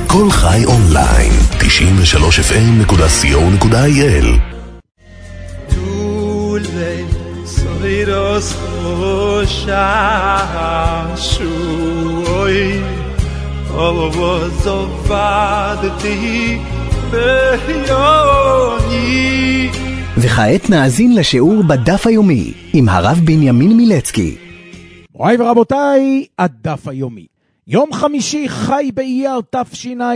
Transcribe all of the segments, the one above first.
כל חי אונליין, 93fm.co.il. Dule soiros shashui ovozovadti beyoni. וכעת נאזין לשיעור בדף היומי עם הרב בנימין מילצקי. מוריי ורבותיי, הדף היומי. יום חמישי חי באייר תשע"ה,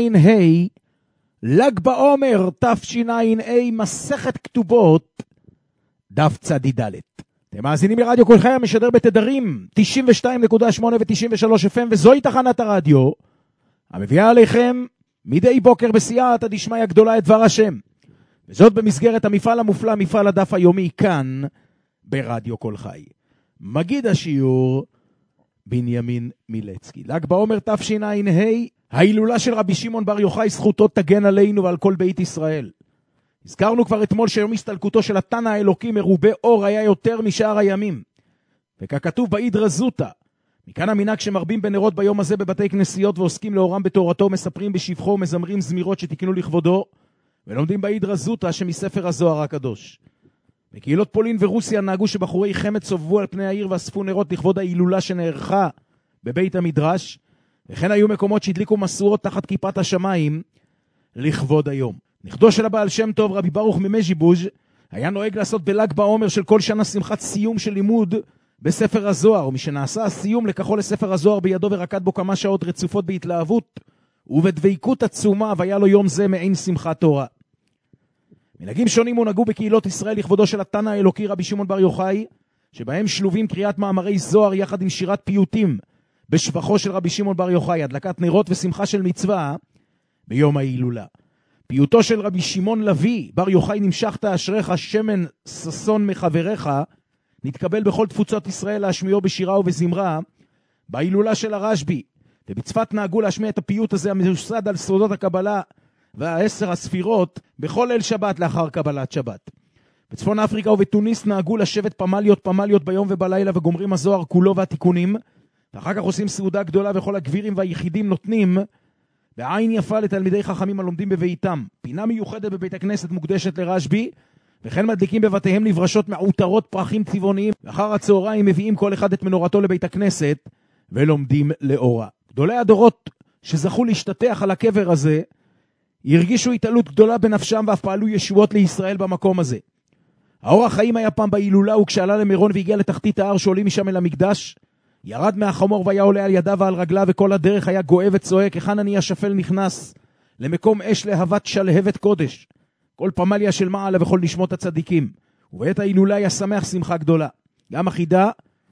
ל"ג בעומר תשע"ה, מסכת כתובות, דף צ"ד. אתם מאזינים לרדיו כל חי המשדר בתדרים 92.8 ו-93 FM, וזוהי תחנת הרדיו המביאה עליכם מדי בוקר בסייעתא דשמיא גדולה את דבר השם. וזאת במסגרת המפעל המופלא, מפעל הדף היומי, כאן ברדיו כל חי. מגיד השיעור בנימין מילצקי. ל"ג בעומר תשע"ה, ההילולה של רבי שמעון בר יוחאי, זכותו תגן עלינו ועל כל בית ישראל. הזכרנו כבר אתמול שיום הסתלקותו של התנא האלוקי מרובה אור היה יותר משאר הימים, וככתוב באידרא זוטא, מכאן המנהג שמרבים בנרות ביום הזה בבתי כנסיות ועוסקים לאורם בתורתו, מספרים בשבחו ומזמרים זמירות שתקנו לכבודו, ולומדים באידרא זוטא שמספר הזוהר הקדוש. בקהילות פולין ורוסיה נהגו שבחורי חמד סובבו על פני העיר ואספו נרות לכבוד ההילולה שנערכה בבית המדרש, וכן היו מקומות שהדליקו מסורות תחת כיפת השמיים לכבוד היום. נכדו של הבעל שם טוב, רבי ברוך ממז'יבוז', היה נוהג לעשות בל"ג בעומר של כל שנה שמחת סיום של לימוד בספר הזוהר, ומשנעשה הסיום לקחו לספר הזוהר בידו ורקד בו כמה שעות רצופות בהתלהבות ובדבקות עצומה, והיה לו יום זה מעין שמחת תורה. מנהגים שונים הונהגו בקהילות ישראל לכבודו של התנא האלוקי רבי שמעון בר יוחאי, שבהם שלובים קריאת מאמרי זוהר יחד עם שירת פיוטים בשבחו של רבי שמעון בר יוחאי, הדלקת נרות ושמחה של מצווה ביום ההילולה. פיוטו של רבי שמעון לוי בר יוחאי, נמשכת אשריך שמן ששון מחבריך, נתקבל בכל תפוצות ישראל להשמיעו בשירה ובזמרה בהילולה של הרשב"י. ובצפת נהגו להשמיע את הפיוט הזה המיוסד על סודות הקבלה והעשר הספירות בכל ליל שבת לאחר קבלת שבת. בצפון אפריקה ובתוניס נהגו לשבת פמליות ביום ובלילה וגומרים הזוהר כולו והתיקונים, ואחר כך עושים סעודה גדולה וכל הגבירים והיחידים נותנים בעין יפה לתלמידי חכמים הלומדים בביתם. פינה מיוחדת בבית הכנסת מוקדשת לרשב"י, וכן מדליקים בבתיהם לברשות מעוטרות פרחים צבעוניים, ואחר הצהריים מביאים כל אחד את מנורתו לבית הכנסת ולומדים לאורה. גדולי הדורות שזכו להשתתח על הקבר הזה הרגישו התעלות גדולה בנפשם ואף פעלו ישועות לישראל במקום הזה. האור החיים היה פעם בהילולה, וכשעלה למירון והגיע לתחתית ההר שעולים משם אל המקדש, ירד מהחמור והיה עולה על ידיו ועל רגליו, וכל הדרך היה גואה וצועק, היכן אני השפל נכנס למקום אש להבת שלהבת קודש, כל פמליה של מעלה וכל נשמות הצדיקים. ובעת ההילולה היה שמח שמחה גדולה. גם החידה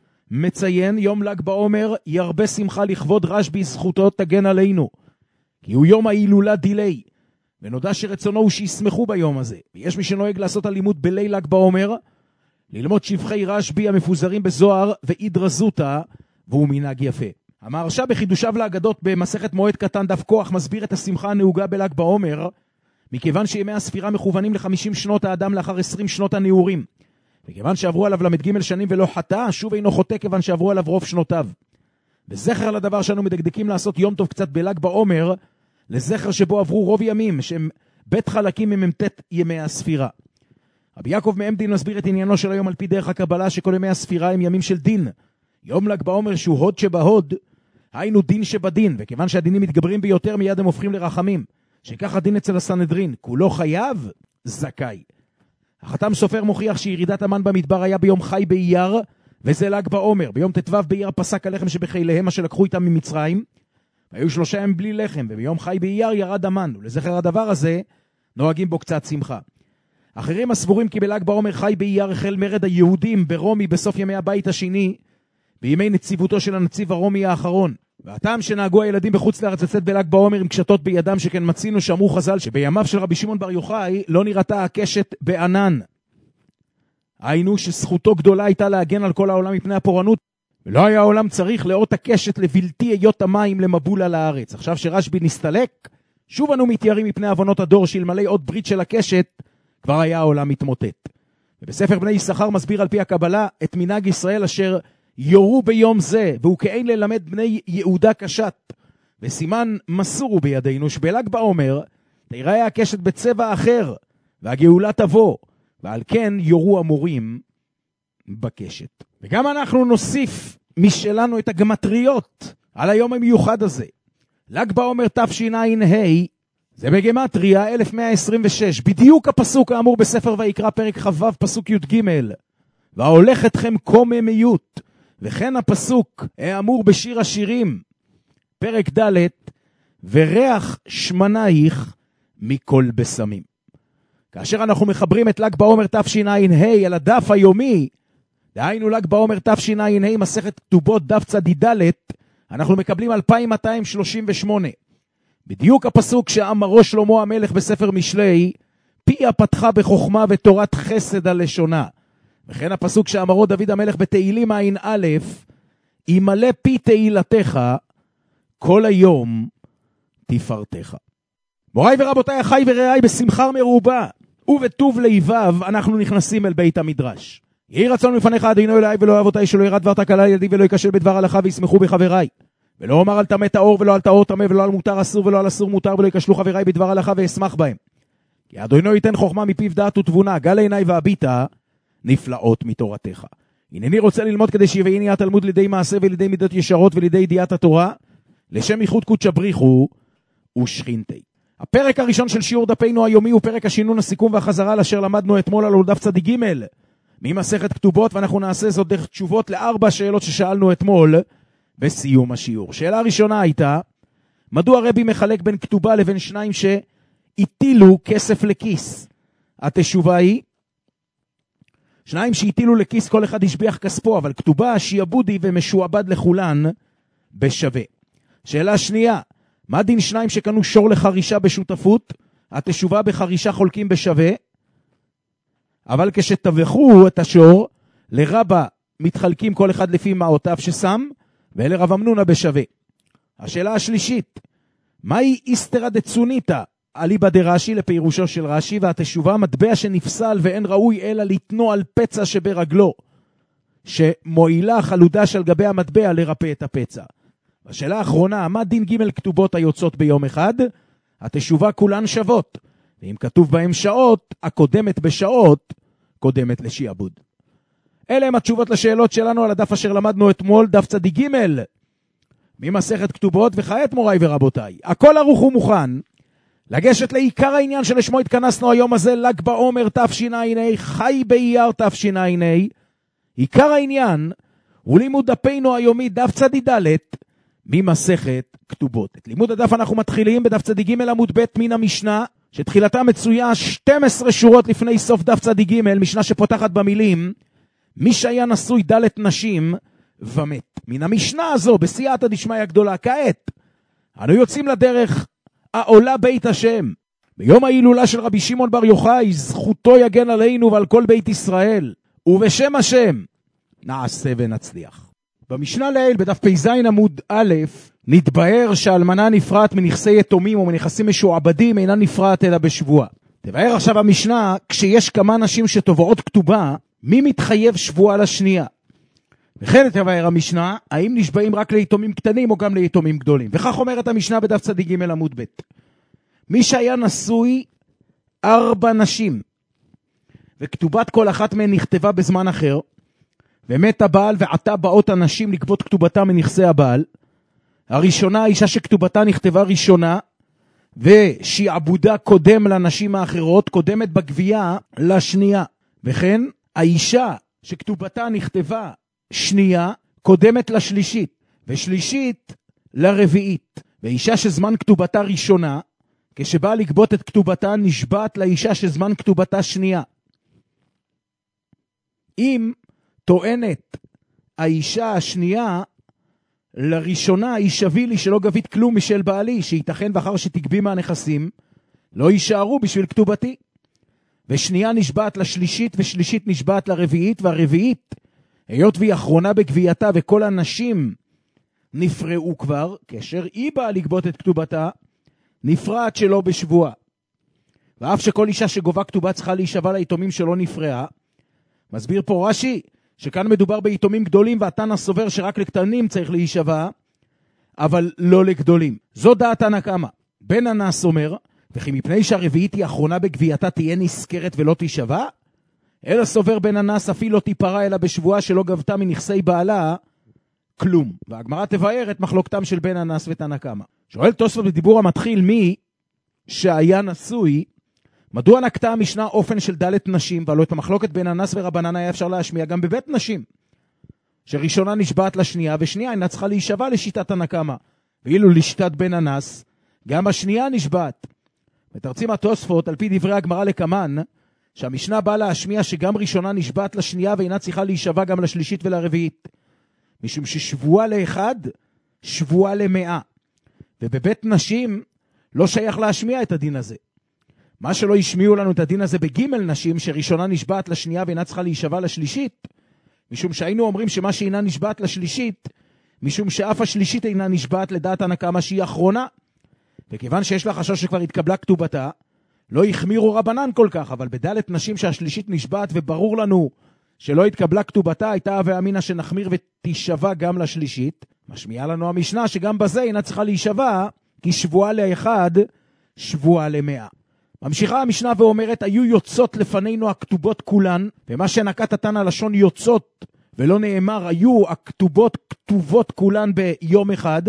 מציין יום ל"ג בעומר ירבה שמחה לכבוד רשב"י, זכותו תגן עלינו, כי הוא יום ההילולה דילי, ונודע שרצונו הוא שישמחו ביום הזה. ויש מי שנוהג לעשות הלימוד בליל ל"ג בעומר, ללמוד שבחי רשב"י המפוזרים בזוהר ואידרא זוטא, והוא מנהג יפה. המהרש"א בחידושיו לאגדות במסכת מועד קטן דף כוח מסביר את השמחה הנהוגה בל"ג בעומר, מכיוון שימי הספירה מכוונים ל50 שנות האדם לאחר 20 שנות הנעורים, וכיוון שעברו עליו למ"ג שנים ולא חטא, שוב אינו חוטא כיוון שעברו עליו רוב שנותיו. וזכר לדבר שאנו מדקדקים לעשות יום טוב קצת בל"ג בעומר, לזכר שבו עברו רוב ימים, שהם בית חלקים ממ"ט ימי הספירה. רבי יעקב מעמדין מסביר את עניינו של היום על פי דרך הקבלה, שכל ימי הספירה הם ימים של דין. יום ל"ג בעומר שהוא הוד שבהוד, היינו דין שבדין, וכיוון שהדינים מתגברים ביותר מיד הם הופכים לרחמים, שכך הדין אצל הסנהדרין, כולו חייב, זכאי. החתם סופר מוכיח שירידת המן במדבר היה ביום חי באייר, וזה ל"ג בעומר. ביום ט"ו באייר פסק הלחם שבחיליהם אשר לקחו איתם ממצרים, והיו 3 ימים בלי לחם, וביום חי באייר ירד המן, ולזכר הדבר הזה נוהגים בו קצת שמחה. אחרים הסבורים כי בל"ג בעומר חי באייר החל מרד היהודים ברומי בסוף ימי הבית השני, בימי נציבותו של הנציב הרומי האחרון. והטעם שנהגו הילדים בחוץ לארץ לצאת בל"ג בעומר עם קשתות בידם, שכן מצינו שאמרו חז"ל שבימיו של רבי שמעון בר יוחאי לא נראתה הקשת בענן. היינו שזכותו גדולה הייתה להגן על כל העולם מפני הפורענות, ולא היה העולם צריך לאות הקשת לבלתי היות המים למבול על הארץ. עכשיו שרשב"י נסתלק, שוב אנו מתיירים מפני עוונות הדור, שאלמלא עוד ברית של הקשת כבר היה העולם מתמוטט. ובספר בני יששכר מסביר על פי הקבלה את מנהג ישראל אשר יורו ביום זה, והוא כאין ללמד בני יהודה קשת, וסימן מסור הוא בידינו שבל"ג בעומר תיראה הקשת בצבע אחר, והגאולה תבוא, ועל כן יורו המורים בקשת. וגם אנחנו נוסיף משלנו את הגמטריות על היום המיוחד הזה. ל"ג בעומר תשע"ה, זה בגמטריה 1126, בדיוק הפסוק האמור בספר ויקרא פרק כ"ו פסוק י"ג, וההולך אתכם קוממיות, וכן הפסוק האמור בשיר השירים פרק ד', וריח שמנייך מכל בשמים. כאשר אנחנו מחברים את ל"ג בעומר תשע"ה על הדף היומי, דהיינו ל"ג בעומר תשע"ה מסכת כתובות דף צ"ד, אנחנו מקבלים 2238. בדיוק הפסוק שאמרו שלמה המלך בספר משלי, פיה פתחה בחוכמה ותורת חסד על לשונה. וכן הפסוק שאמרו דוד המלך בתהילים ע"א, ימלא פי תהילתך כל היום תפארתך. מוריי ורבותיי, אחיי ורעיי, בשמחה מרובה ובטוב לבב אנחנו נכנסים אל בית המדרש. יהי רצון לפניך אדינו אלוהי ולא אבותיי, שלא ירד דבר תקלה ילדי ולא ייכשל בדבר הלכה וישמחו בחבריי. ולא אומר על טמא טהור ולא על טהור טמא ולא על מותר אסור ולא על אסור מותר, ולא ייכשלו חבריי בדבר הלכה ואשמח בהם. כי אדינו ייתן חוכמה מפיו דעת ותבונה, גל עיניי והביטה נפלאות מתורתך. הנני רוצה ללמוד כדי שיביאני התלמוד לידי מעשה ולידי מידות ישרות ולידי ידיעת התורה, לשם ייחוד קודש בריחו ושכינתי. הפרק הראשון של שיעור דפינו היומי הוא פרק השינון, הסיכום והחזרה לאשר למדנו אתמול על דף צ"ג ממסכת כתובות, ואנחנו נעשה זאת דרך תשובות ל4 שאלות ששאלנו אתמול בסיום השיעור. שאלה ראשונה הייתה, מדוע רבי מחלק בין כתובה לבין שניים שהטילו כסף לכיס? התשובה היא, שניים שהטילו לכיס כל אחד ישביח כספו, אבל כתובה שיעבודי ומשועבד לכולן בשווה. שאלה שנייה, מה דין שניים שקנו שור לחרישה בשותפות? התשובה, בחרישה חולקים בשווה, אבל כשטבחו את השור לרבה מתחלקים כל אחד לפי מעותיו ששם, ולרב אמנונה בשווה. השאלה השלישית, מהי איסתרא דצוניתא אליבא דרש"י לפירושו של רש"י? והתשובה, מטבע שנפסל ואין ראוי אלא לתנוע על פצע שברגלו, שמועילה חלודה של גבי המטבע לרפא את הפצע. השאלה האחרונה, מה דין ג' כתובות היוצאות ביום אחד? התשובה, כולן שוות, ואם כתוב בהם שעות, הקודמת בשעות קודמת לשיעבוד. אלה הם התשובות לשאלות שלנו על הדף אשר למדנו אתמול, דף צ"ג ממסכת כתובות. וכעת מוריי ורבותיי, הכל ערוך ומוכן לגשת לעיקר העניין שלשמו התכנסנו היום הזה, ל"ג בעומר תשע"ה, חי באייר תשע"ה. עיקר העניין הוא לימוד דפינו היומי דף צ"ד ממסכת כתובות. את לימוד הדף אנחנו מתחילים בדף צ"ג עמוד ב' מן המשנה, שתחילתה מצויה 12 שורות לפני סוף דף צ"ג, משנה שפותחת במילים, מי שהיה נשוי ד' נשים ומת. מן המשנה הזו בסייעתא דשמיא גדולה, כעת אנו יוצאים לדרך העולה בית השם. ביום ההילולה של רבי שמעון בר יוחאי, זכותו יגן עלינו ועל כל בית ישראל, ובשם השם נעשה ונצליח. במשנה לעיל בדף פ"ז עמוד א', נתבהר שהאלמנה נפרעת מנכסי יתומים או מנכסים משועבדים אינה נפרעת אלא בשבועה. תבהר עכשיו המשנה, כשיש כמה נשים שתובעות כתובה, מי מתחייב שבועה לשנייה? וכן תבהר המשנה, האם נשבעים רק ליתומים קטנים או גם ליתומים גדולים? וכך אומרת המשנה בדף צ"ג עמוד ב', מי שהיה נשוי 4 נשים וכתובת כל אחת מהן נכתבה בזמן אחר, ומת הבעל ועתה באות הנשים לגבות כתובתה מנכסי הבעל, הראשונה, האישה שכתובתה נכתבה ראשונה ושיעבודה קודם לנשים האחרות, קודמת בגבייה לשנייה. וכן האישה שכתובתה נכתבה שנייה קודמת לשלישית, ושלישית לרביעית. ואישה שזמן כתובתה ראשונה, כשבאה לגבות את כתובתה, נשבעת לאישה שזמן כתובתה שנייה. אם טוענת האישה השנייה לראשונה, יישבי לי שלא גבית כלום משל בעלי, שייתכן ואחר שתגבי מהנכסים לא יישארו בשביל כתובתי. ושנייה נשבעת לשלישית, ושלישית נשבעת לרביעית, והרביעית, היות והיא אחרונה בגבייתה וכל הנשים נפרעו כבר, כאשר היא באה לגבות את כתובתה, נפרעת שלא בשבועה. ואף שכל אישה שגובה כתובה צריכה להישבע ליתומים שלא נפרעה, מסביר פה רש"י שכאן מדובר ביתומים גדולים, והתנא סובר שרק לקטנים צריך להישבע, אבל לא לגדולים. זו דעת תנא קמא. בן הנס אומר, וכי מפני שהרביעית היא האחרונה בגבייתה תהיה נזכרת ולא תישבע, אלא סובר בן הנס אפילו לא תיפרע אלא בשבועה שלא גבתה מנכסי בעלה כלום. והגמרא תבאר את מחלוקתם של בן הנס ותנא קמא. שואל תוספות בדיבור המתחיל, מי שהיה נשוי, מדוע נקטה המשנה אופן של דלת נשים, והלא את המחלוקת בין הנס ורבנן היה אפשר להשמיע גם בבית נשים, שראשונה נשבעת לשנייה, ושנייה אינה צריכה להישבע לשיטת תנא קמא, ואילו לשיטת בן הנס, גם השנייה נשבעת. מתרצים התוספות על פי דברי הגמרא לקמן, שהמשנה באה להשמיע שגם ראשונה נשבעת לשנייה, ואינה צריכה להישבע גם לשלישית ולרביעית, משום ששבועה לאחד, שבועה למאה, ובבית נשים לא שייך להשמיע את הדין הזה. מה שלא ישמיעו לנו את הדין הזה בגימל נשים, שראשונה נשבעת לשנייה ואינה צריכה להישבע לשלישית, משום שהיינו אומרים שמה שאינה נשבעת לשלישית, משום שאף השלישית אינה נשבעת לדעת תנא קמא שהיא אחרונה, וכיוון שיש לה חשש שכבר התקבלה כתובתה, לא החמירו רבנן כל כך, אבל בדלת נשים שהשלישית נשבעת וברור לנו שלא התקבלה כתובתה, הייתה הווה אמינא שנחמיר ותישבע גם לשלישית. משמיעה לנו המשנה שגם בזה אינה צריכה להישבע, כי שבועה לאחד, שבועה למאה. ממשיכה המשנה ואומרת, היו יוצאות לפנינו הכתובות כולן, ומה שנקט התנא לשון יוצאות, ולא נאמר, היו הכתובות כתובות כולן ביום אחד,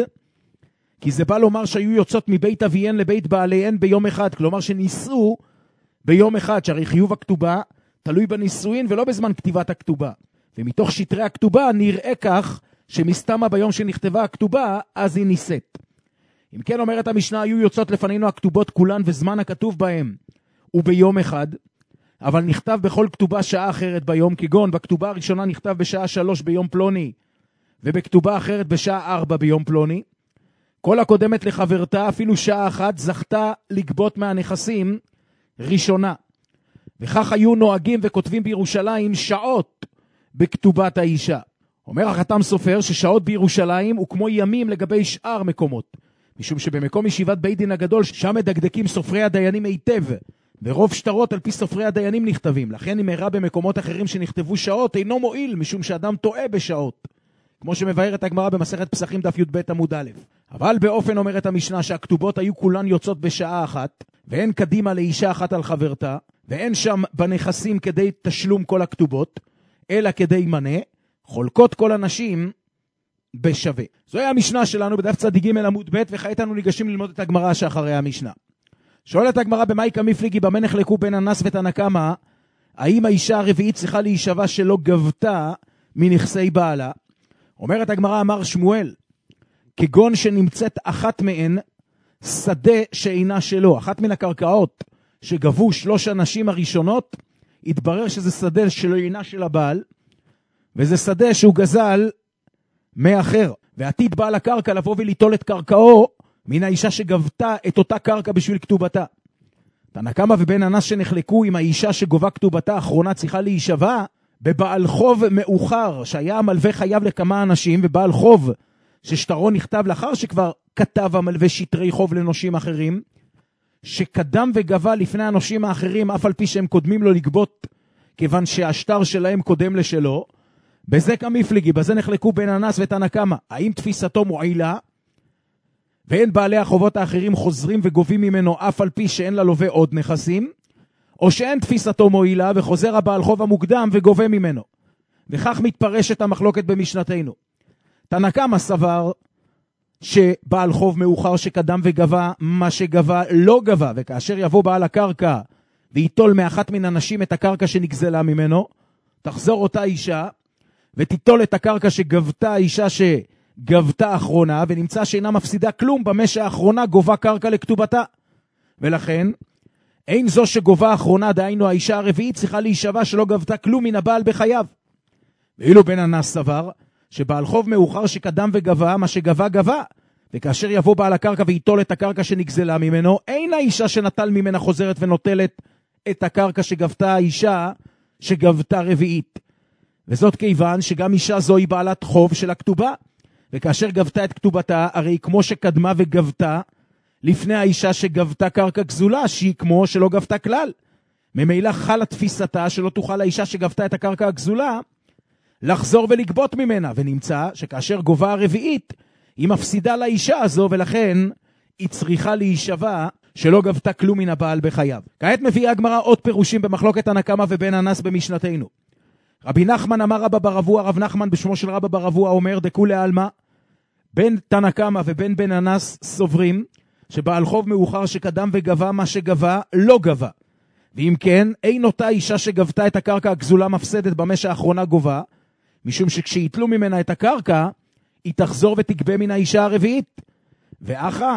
כי זה בא לומר שהיו יוצאות מבית אביהן לבית בעליהן ביום אחד, כלומר שניסו ביום אחד, שהרי חיוב הכתובה תלוי בנישואין ולא בזמן כתיבת הכתובה. ומתוך שטרי הכתובה נראה כך שמסתמה ביום שנכתבה הכתובה, אז היא ניסית. אם כן אומרת המשנה, היו יוצאות לפנינו הכתובות כולן וזמן הכתוב בהם הוא ביום אחד, אבל נכתב בכל כתובה שעה אחרת ביום, כגון בכתובה הראשונה נכתב בשעה 3 ביום פלוני, ובכתובה אחרת בשעה 4 ביום פלוני. כל הקודמת לחברתה, אפילו שעה אחת, זכתה לגבות מהנכסים ראשונה. וכך היו נוהגים וכותבים בירושלים שעות בכתובת האישה. אומר החתם סופר ששעות בירושלים הוא כמו ימים לגבי שאר מקומות, משום שבמקום ישיבת בית דין הגדול, שם מדקדקים סופרי הדיינים היטב, ורוב שטרות על פי סופרי הדיינים נכתבים. לכן אם הראה במקומות אחרים שנכתבו שעות, אינו מועיל, משום שאדם טועה בשעות, כמו שמבארת הגמרא במסכת פסחים דף י"ב עמוד א'. אבל באופן אומרת המשנה שהכתובות היו כולן יוצאות בשעה אחת, ואין קדימה לאישה אחת על חברתה, ואין שם בנכסים כדי תשלום כל הכתובות, אלא כדי מנה, חולקות כל הנשים בשווה. זוהי המשנה שלנו בדף צדיק ג' עמוד ב', וכעת אנו ניגשים ללמוד את הגמרא שאחרי המשנה. שואלת הגמרא, במאי קמפליגי, במה נחלקו בין הנס ותנא קמא, האם האישה הרביעית צריכה להישבע שלא גבתה מנכסי בעלה? אומרת הגמרא, אמר שמואל, כגון שנמצאת אחת מהן שדה שאינה שלו, אחת מן הקרקעות שגבו 3 הנשים הראשונות, התברר שזה שדה שלא אינה של הבעל, וזה שדה שהוא גזל מאחר, ועתיד בעל הקרקע לבוא וליטול את קרקעו מן האישה שגבתה את אותה קרקע בשביל כתובתה. תנא קמא ובן הנס שנחלקו עם האישה שגובה כתובתה האחרונה צריכה להישבע בבעל חוב מאוחר, שהיה המלווה חייב לכמה אנשים, ובעל חוב ששטרו נכתב לאחר שכבר כתב המלווה שטרי חוב לנושים אחרים, שקדם וגבה לפני הנושים האחרים, אף על פי שהם קודמים לו לגבות, כיוון שהשטר שלהם קודם לשלו. בזה קמפליגי, בזה נחלקו בין הנס ותנא קמא, האם תפיסתו מועילה, ואין בעלי החובות האחרים חוזרים וגובים ממנו אף על פי שאין ללווה עוד נכסים, או שאין תפיסתו מועילה וחוזר הבעל חוב המוקדם וגובה ממנו. וכך מתפרשת המחלוקת במשנתנו. תנא קמא סבר שבעל חוב מאוחר שקדם וגבה, מה שגבה לא גבה, וכאשר יבוא בעל הקרקע ויטול מאחת מן הנשים את הקרקע שנגזלה ממנו, תחזור אותה אישה ותיטול את הקרקע שגבתה האישה שגבתה אחרונה, ונמצא שאינה מפסידה כלום במה שהאחרונה גובה קרקע לכתובתה. ולכן אין זו שגובה אחרונה, דהיינו האישה הרביעית, צריכה להישבע שלא גבתה כלום מן הבעל בחייו. ואילו בן הנס סבר שבעל חוב מאוחר שקדם וגבה, מה שגבה גבה, וכאשר יבוא בעל הקרקע ויטול את הקרקע שנגזלה ממנו, אין האישה שנטל ממנה חוזרת ונוטלת את הקרקע שגבתה האישה שגבתה רביעית. וזאת כיוון שגם אישה זו היא בעלת חוב של הכתובה, וכאשר גבתה את כתובתה, הרי כמו שקדמה וגבתה לפני האישה שגבתה קרקע גזולה, שהיא כמו שלא גבתה כלל. ממילא חלה תפיסתה שלא תוכל האישה שגבתה את הקרקע הגזולה לחזור ולגבות ממנה, ונמצא שכאשר גובה הרביעית היא מפסידה לאישה הזו, ולכן היא צריכה להישבע שלא גבתה כלום מן הבעל בחייו. כעת מביאה הגמרא עוד פירושים במחלוקת תנא קמא ובן אנס במשנתנו. רבי נחמן אמר רבא בר אבוה, רב נחמן בשמו של רבא בר אבוה אומר, דכולי עלמא, בין תנא קמא ובין בן אנס סוברים, שבעל חוב מאוחר שקדם וגבה מה שגבה, לא גבה. ואם כן, אין אותה אישה שגבתה את הקרקע הגזולה מפסדת במה שהאחרונה גובה, משום שכשיתלו ממנה את הקרקע, היא תחזור ותגבה מן האישה הרביעית. ואחה,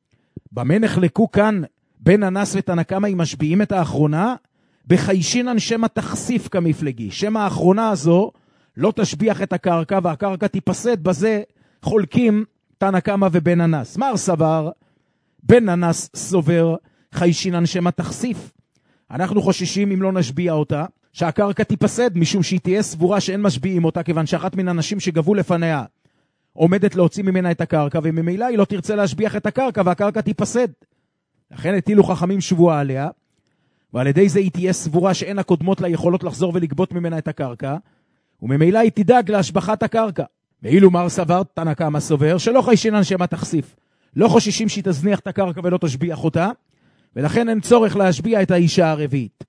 במה נחלקו כאן בין אנס ותנא קמא אם משביעים את האחרונה? בחיישינן שמא תחשיף כמפלגי. שמא האחרונה הזו לא תשביח את הקרקע והקרקע תיפסד, בזה חולקים תנא קמא ובן אנס. מר סבר, בן אנס סובר, חיישינן שמא תחשיף. אנחנו חוששים אם לא נשביע אותה, שהקרקע תיפסד, משום שהיא תהיה סבורה שאין משביעים אותה, כיוון שאחת מן האנשים שגבו לפניה עומדת להוציא ממנה את הקרקע, וממילא היא לא תרצה להשביח את הקרקע, והקרקע תיפסד. לכן הטילו חכמים שבועה עליה, ועל ידי זה היא תהיה סבורה שאין הקודמות לה יכולות לחזור ולגבות ממנה את הקרקע, וממילא היא תדאג להשבחת הקרקע. ואילו מר סבר, תנא קמא סובר, שלא חיישינן שמא תחשיף. לא חוששים שהיא תזניח את הקרקע ולא תשביח אותה, ולכן אין צורך להשביע את האישה הרביעית.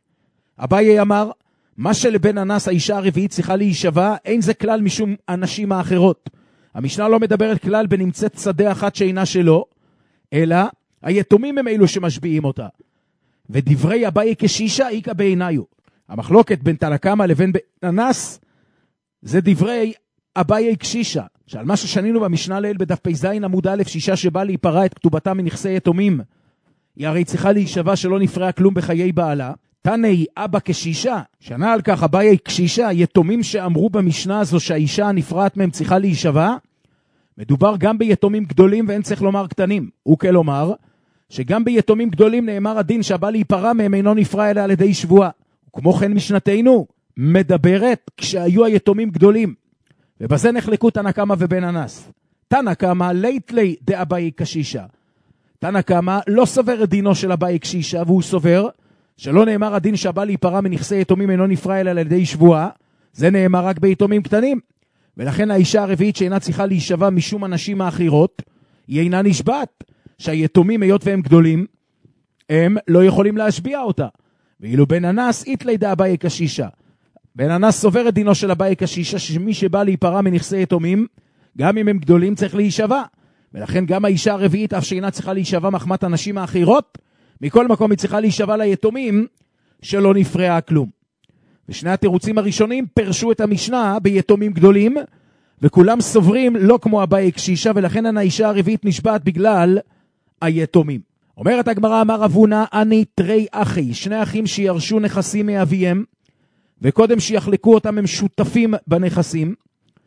אביי אמר, מה שלבן אנס האישה הרביעית צריכה להישבע, אין זה כלל משום הנשים האחרות. המשנה לא מדברת כלל בנמצאת שדה אחת שאינה שלו, אלא היתומים הם אלו שמשביעים אותה. ודברי אביי כשישה איכא בעיניו. המחלוקת בין תנא קמא לבין בן אנס, זה דברי אביי כשישה, שעל מה ששנינו במשנה לעיל בדף פ"ז עמוד א', שאישה שבא להיפרע את כתובתה מנכסי יתומים, היא הרי צריכה להישבע שלא נפרע כלום בחיי בעלה. תנאי אבא כשישה, שנה על כך אביי כשישה, יתומים שאמרו במשנה הזו שהאישה הנפרעת מהם צריכה להישבע, מדובר גם ביתומים גדולים ואין צריך לומר קטנים. וכלומר, שגם ביתומים גדולים נאמר הדין שהבא להיפרע מהם אינו נפרע אלא על ידי שבועה. וכמו כן משנתנו מדברת כשהיו היתומים גדולים. ובזה נחלקו תנא קמא ובן אנס. תנא קמא ליטלי דאביי כשישה. תנא קמא לא סובר את דינו של אביי כשישה, והוא סובר שלא נאמר הדין שהבא להיפרע מנכסי יתומים אינו נפרע אלא על ידי שבועה, זה נאמר רק ביתומים קטנים. ולכן האישה הרביעית שאינה צריכה להישבע משום הנשים האחרות, היא אינה נשבעת, שהיתומים היות והם גדולים, הם לא יכולים להשביע אותה. ואילו בן אנס איתלי דאביי כשישה. בן אנס סובר את דינו של אביי כשישה, שמי שבא להיפרע מנכסי יתומים, גם אם הם גדולים צריך להישבע. ולכן גם האישה הרביעית, אף שאינה צריכה להישבע מחמת הנשים האחרות, מכל מקום היא צריכה להישבע ליתומים שלא נפרעה כלום. ושני התירוצים הראשונים פרשו את המשנה ביתומים גדולים, וכולם סוברים לא כמו אביי כשישה, ולכן האישה הרביעית נשבעת בגלל היתומים. אומרת הגמרא, אמר רב הונא, אני תרי אחי, שני אחים שירשו נכסים מאביהם, וקודם שיחלקו אותם הם שותפים בנכסים,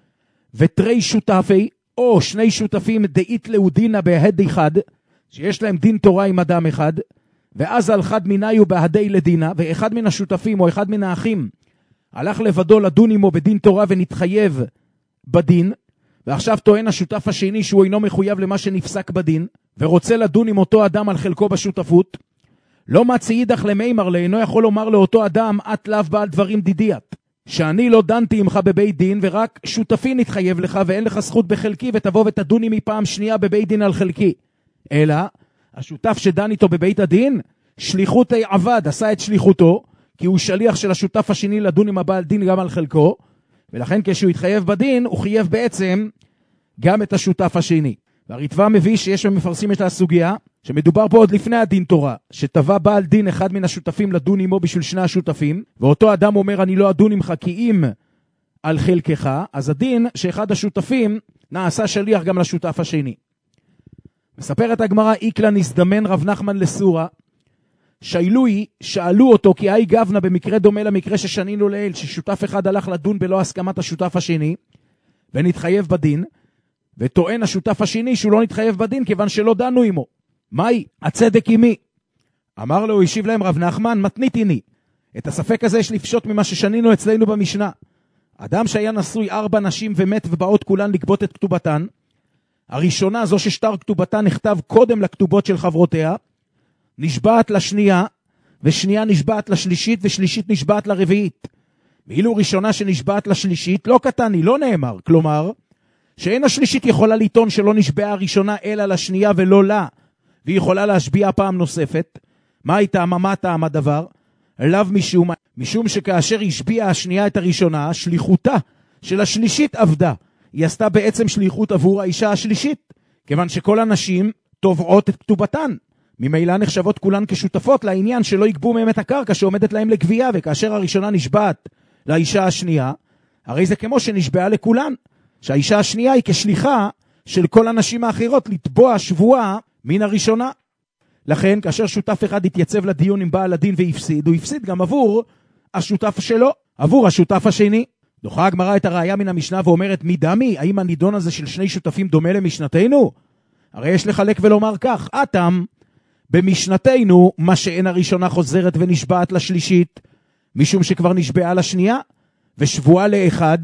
ותרי שותפי, או שני שותפים דאית לאודינא בהד אחד, שיש להם דין תורה עם אדם אחד, ואז על חד מיניו בהדי לדינא, ואחד מן השותפים או אחד מן האחים הלך לבדו לדון עמו בדין תורה ונתחייב בדין, ועכשיו טוען השותף השני שהוא אינו מחויב למה שנפסק בדין, ורוצה לדון עם אותו אדם על חלקו בשותפות, לא מצא אידך למימר לה, אינו יכול לומר לאותו אדם, את לאו בעל דברים דידיית, שאני לא דנתי עמך בבית דין, ורק שותפי נתחייב לך, ואין לך זכות בחלקי, ותבוא ותדון עמי פעם שנייה בבית דין על חלקי. אלא, השותף שדן איתו בבית הדין, שליחותי עבד, עשה את שליחותו, כי הוא שליח של השותף השני לדון עם הבעל דין גם על חלקו, ולכן כשהוא התחייב בדין, הוא חייב בעצם גם את השותף השני. והריטב"א מביא שיש במפרשים את הסוגיה, שמדובר פה עוד לפני הדין תורה, שטבע בעל דין אחד מן השותפים לדון עמו בשביל שני השותפים, ואותו אדם אומר אני לא אדון עמך כי אם על חלקך, אז הדין שאחד השותפים נעשה שליח גם לשותף השני. מספרת הגמרא, איקלה נזדמן רב נחמן לסורה, שאלוי, שאלו אותו כי אי גבנה במקרה דומה למקרה ששנינו לעיל, ששותף אחד הלך לדון בלא הסכמת השותף השני, ונתחייב בדין, וטוען השותף השני שהוא לא נתחייב בדין כיוון שלא דנו עמו. מהי? הצדק עמי. אמר לו, השיב להם רב נחמן, מתניתיני. את הספק הזה יש לפשוט ממה ששנינו אצלנו במשנה. אדם שהיה נשוי 4 נשים ומת ובאות כולן לגבות את כתובתן, הראשונה, זו ששטר כתובתה נכתב קודם לכתובות של חברותיה, נשבעת לשנייה, ושנייה נשבעת לשלישית, ושלישית נשבעת לרביעית. ואילו ראשונה שנשבעת לשלישית, לא קטני, לא נאמר. כלומר, שאין השלישית יכולה לטעון שלא נשבעה הראשונה אלא לשנייה ולא לה, והיא יכולה להשביע פעם נוספת. מה הייתה, מה טעם הדבר? לאו משום שכאשר השביעה השנייה את הראשונה, שליחותה של השלישית עבדה. היא עשתה בעצם שליחות עבור האישה השלישית, כיוון שכל הנשים תובעות את כתובתן. ממילא נחשבות כולן כשותפות לעניין שלא יגבו מהם את הקרקע שעומדת להם לגבייה, וכאשר הראשונה נשבעת לאישה השנייה, הרי זה כמו שנשבעה לכולן, שהאישה השנייה היא כשליחה של כל הנשים האחרות לתבוע שבועה מן הראשונה. לכן, כאשר שותף אחד התייצב לדיון עם בעל הדין והפסיד, הוא הפסיד גם עבור השותף שלו, עבור השותף השני. דוחה הגמרא את הראיה מן המשנה ואומרת, מי דמי? האם הנידון הזה של שני שותפים דומה למשנתנו? הרי יש לחלק ולומר כך, אתם, במשנתנו, מה שאין הראשונה חוזרת ונשבעת לשלישית, משום שכבר נשבעה לשנייה, ושבועה לאחד,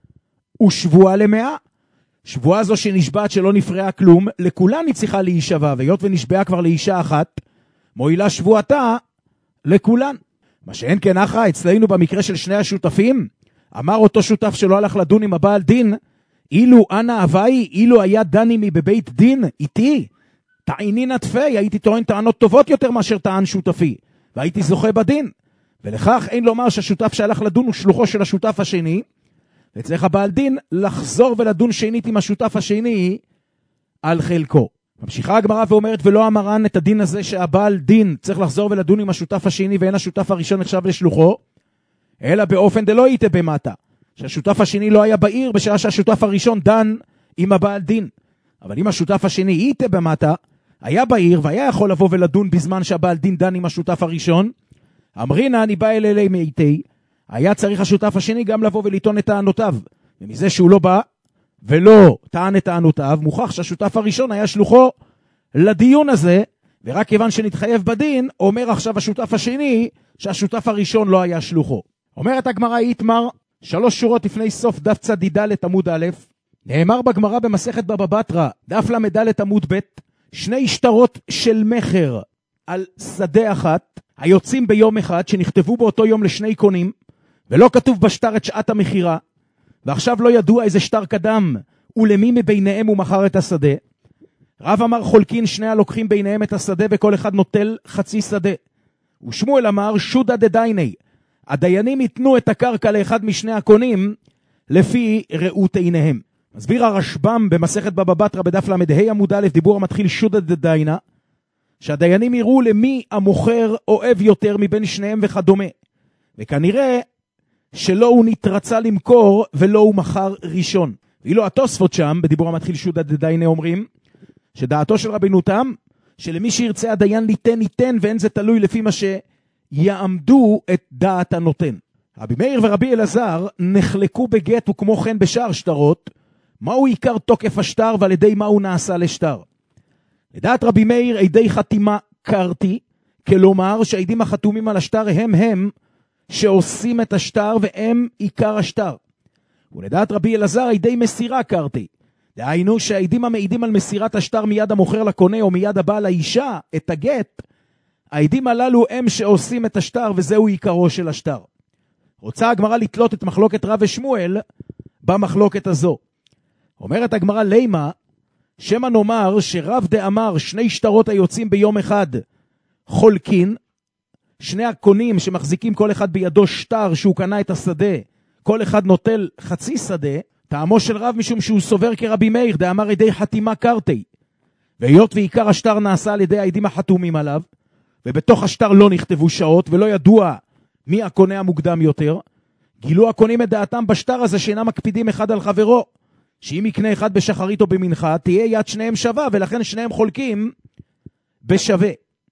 ושבועה למאה. שבועה זו שנשבעת שלא נפרעה כלום, לכולן היא צריכה להישבע, והיות ונשבעה כבר לאישה אחת, מועילה שבועתה לכולן. מה שאין כן אחא, אצלנו במקרה של שני השותפים, אמר אותו שותף שלא הלך לדון עם הבעל דין, אילו אנא אביי, אילו היה דן עמי בבית דין איתי, טעינין עטפי, הייתי טוען טענות טובות יותר מאשר טען שותפי, והייתי זוכה בדין. ולכך אין לומר שהשותף שהלך לדון הוא שלוחו של השותף השני, וצריך הבעל דין לחזור ולדון שנית עם השותף השני על חלקו. ממשיכה הגמרא ואומרת, ולא אמרן את הדין הזה שהבעל דין צריך לחזור ולדון עם השותף השני, ואין השותף הראשון נחשב לשלוחו, אלא באופן דלא ייתה במטה, שהשותף השני לא היה בעיר בשעה שהשותף הראשון דן עם הבעל דין. אבל אם השותף השני ייתה במטה, היה בעיר והיה יכול לבוא ולדון בזמן שהבעל דין דן עם השותף הראשון, אמרינה אני בא אלי מאיתי, היה צריך השותף השני גם לבוא ולטעון את טענותיו, ומזה שהוא לא בא ולא טען את טענותיו, מוכח שהשותף הראשון היה שלוחו לדיון הזה, ורק כיוון שנתחייב בדין, אומר עכשיו השותף השני שהשותף הראשון לא היה שלוחו. אומרת הגמרא איתמר, 3 שורות לפני סוף דף צדיד' עמוד א', נאמר בגמרא במסכת בבא בתרא, דף למד' עמוד ב', 2 שטרות של מחר על שדה אחת, היוצאים ביום אחד, שנכתבו באותו יום לשני קונים, ולא כתוב בשטר את שעת המחירה, ועכשיו לא ידוע איזה שטר קדם, ולמי מביניהם הוא מכר את השדה. רב אמר חולקין, שני הלוקחים ביניהם את השדה, וכל אחד נוטל חצי שדה. ושמואל אמר, שודא דדייני, הדיינים ייתנו את הקרקע לאחד משני הקונים, לפי ראות עיניהם. מסביר הרשב"ם במסכת בבא בתרא בדף למד' עמוד א', דיבור המתחיל שודא דדיינה, שהדיינים יראו למי המוכר אוהב יותר מבין שניהם וכדומה. וכנראה שלא הוא נתרצה למכור ולא הוא מכר ראשון. ואילו התוספות שם, בדיבור המתחיל שודא דדיינה, אומרים שדעתו של רבינו תם, שלמי שירצה הדיין ליתן ייתן, ואין זה תלוי לפי מה שיעמדו את דעת הנותן. רבי מאיר ורבי אלעזר נחלקו בגט וכמו כן בשאר שטרות, מהו עיקר תוקף השטר ועל ידי מה הוא נעשה לשטר. לדעת רבי מאיר, עדי חתימה קרתי, כלומר שהעדים החתומים על השטר הם שעושים את השטר והם עיקר השטר. ולדעת רבי אלעזר, עדי מסירה קרתי, דהיינו שהעדים המעידים על מסירת השטר מיד המוכר לקונה או מיד הבעל לאישה את הגט, העדים הללו הם שעושים את השטר וזהו עיקרו של השטר. רוצה הגמרא לתלות את מחלוקת רב ושמואל במחלוקת הזו. אומרת הגמרא לימה, שמה נאמר שרב דאמר 2 שטרות היוצאים ביום אחד חולקין, 2 הקונים שמחזיקים כל אחד בידו שטר שהוא קנה את השדה, כל אחד נוטל חצי שדה, טעמו של רב משום שהוא סובר כרבי מאיר דאמר ידי חתימה קרתי, והיות ועיקר השטר נעשה על ידי העדים החתומים עליו, ובתוך השטר לא נכתבו שעות ולא ידוע מי הקונה המוקדם יותר, גילו הקונים את דעתם בשטר הזה שאינם מקפידים אחד על חברו, שאם יקנה אחד בשחרית או במנחה, תהיה יד שניהם שווה, ולכן שניהם חולקים בשווה.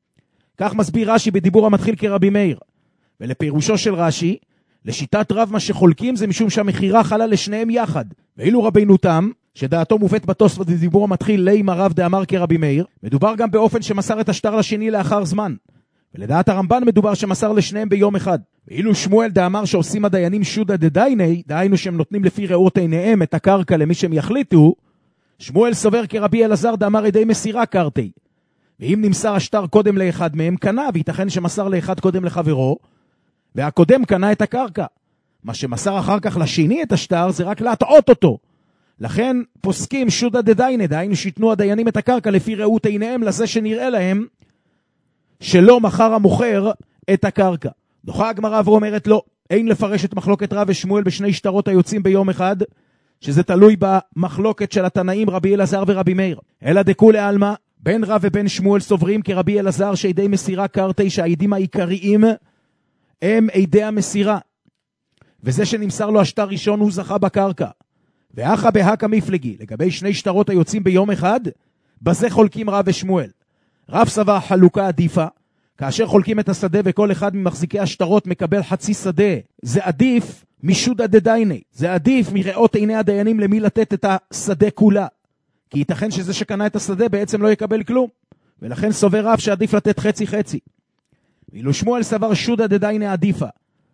כך מסביר רש"י בדיבור המתחיל כרבי מאיר. ולפירושו של רש"י, לשיטת רב מה שחולקים זה משום שהמחירה חלה לשניהם יחד. ואילו רבינו תם, שדעתו מובאת בתוספות בדיבור המתחיל לימה רב דאמר כרבי מאיר, מדובר גם באופן שמסר את השטר לשני לאחר זמן. ולדעת הרמב"ן מדובר שמסר לשניהם ביום אחד. ואילו שמואל דאמר שעושים הדיינים שודא דדייני, דהיינו שהם נותנים לפי ראות עיניהם את הקרקע למי שהם יחליטו, שמואל סובר כרבי אלעזר דאמר ידי מסירה קרתי. ואם נמסר השטר קודם לאחד מהם קנה, וייתכן שמסר לאחד קודם לחברו, והקודם קנה את הקרקע. מה שמסר אחר כך לשני את השטר זה רק להטעות אותו. לכן פוסקים שודא דדיינה, דהיינו שיתנו הדיינים את הקרקע לפי ראות עיניהם לזה שנראה להם שלא מכר המוכר את הקרקע. דוחה הגמרא ואומרת לא, אין לפרש את מחלוקת רב ושמואל בשני שטרות היוצאים ביום אחד, שזה תלוי במחלוקת של התנאים רבי אלעזר ורבי מאיר. אלא דכולי עלמא, בין רב ובין שמואל סוברים כרבי אלעזר שעדי מסירה קרתי, שהעדים העיקריים הם עדי המסירה, וזה שנמסר לו השטר ראשון הוא זכה בקרקע. ואחא בהקא מפלגי, לגבי שני שטרות היוצאים ביום אחד, בזה חולקים רב ושמואל. רב סבר חלוקה עדיפה, כאשר חולקים את השדה וכל אחד ממחזיקי השטרות מקבל חצי שדה, זה עדיף משודא דדיינה, זה עדיף מראות עיני הדיינים למי לתת את השדה כולה, כי ייתכן שזה שקנה את השדה בעצם לא יקבל כלום, ולכן סובר רב שעדיף לתת חצי חצי. ואילו שמואל סבר שודא דדיינה עדיפה,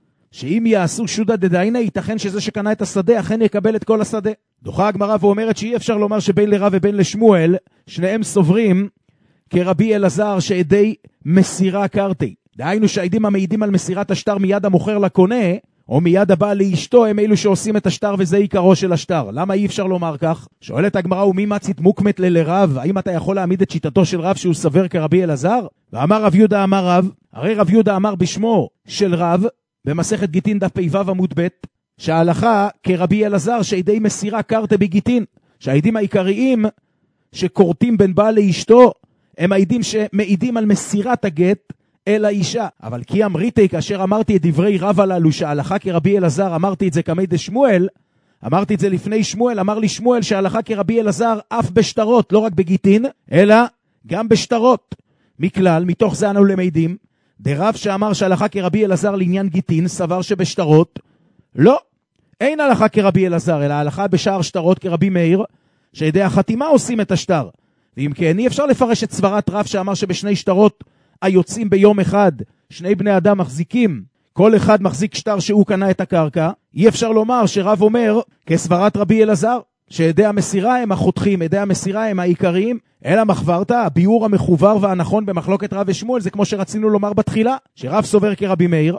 שאם יעשו שודא דדיינה ייתכן שזה שקנה את השדה אכן יקבל את כל השדה. דוחה הגמרא ואומרת שאי אפשר לומר שבין לרב ובין לשמואל שניהם סוברים כרבי אלעזר שעדי מסירה קרתי, דהיינו שהעדים המעידים על מסירת השטר מיד המוכר לקונה או מיד הבא לאשתו הם אלו שעושים את השטר, וזה עיקרו של השטר. למה אי אפשר לומר כך? שואלת הגמרא, ומי מצית מוקמת לרב? האם אתה יכול להעמיד את שיטתו של רב שהוא סבר כרבי אלעזר? ואמר רב יהודה אמר רב, הרי רב יהודה אמר בשמו של רב במסכת גיטין דף פ"ו עמוד ב', שההלכה כרבי אלעזר שעדי מסירה קרתי בגיטין, שהעדים העיקריים שקורטים בין בעל לאשתו הם העדים שמעידים על מסירת הגט אל האישה. אבל כי אמריתי, כאשר אמרתי את דברי רב הללו שההלכה כרבי אלעזר, אמרתי את זה כמי דשמואל, אמרתי את זה לפני שמואל, אמר לי שמואל שההלכה כרבי אלעזר אף בשטרות, לא רק בגיטין, אלא גם בשטרות. מכלל, מתוך זה אנו למדים, דרב שאמר שההלכה כרבי אלעזר לעניין גיטין, סבר שבשטרות, לא, אין הלכה כרבי אלעזר, אלא ההלכה בשאר שטרות כרבי מאיר, שידי החתימה עושים את השטר. ואם כן, אי אפשר לפרש את סברת רב שאמר שבשני שטרות היוצאים ביום אחד, שני בני אדם מחזיקים, כל אחד מחזיק שטר שהוא קנה את הקרקע, אי אפשר לומר שרב אומר כסברת רבי אלעזר, שעדי המסירה הם החותכים, עדי המסירה הם העיקריים, אלא מחברת, הביאור המחובר והנכון במחלוקת רב ושמואל, זה כמו שרצינו לומר בתחילה, שרב סובר כרבי מאיר,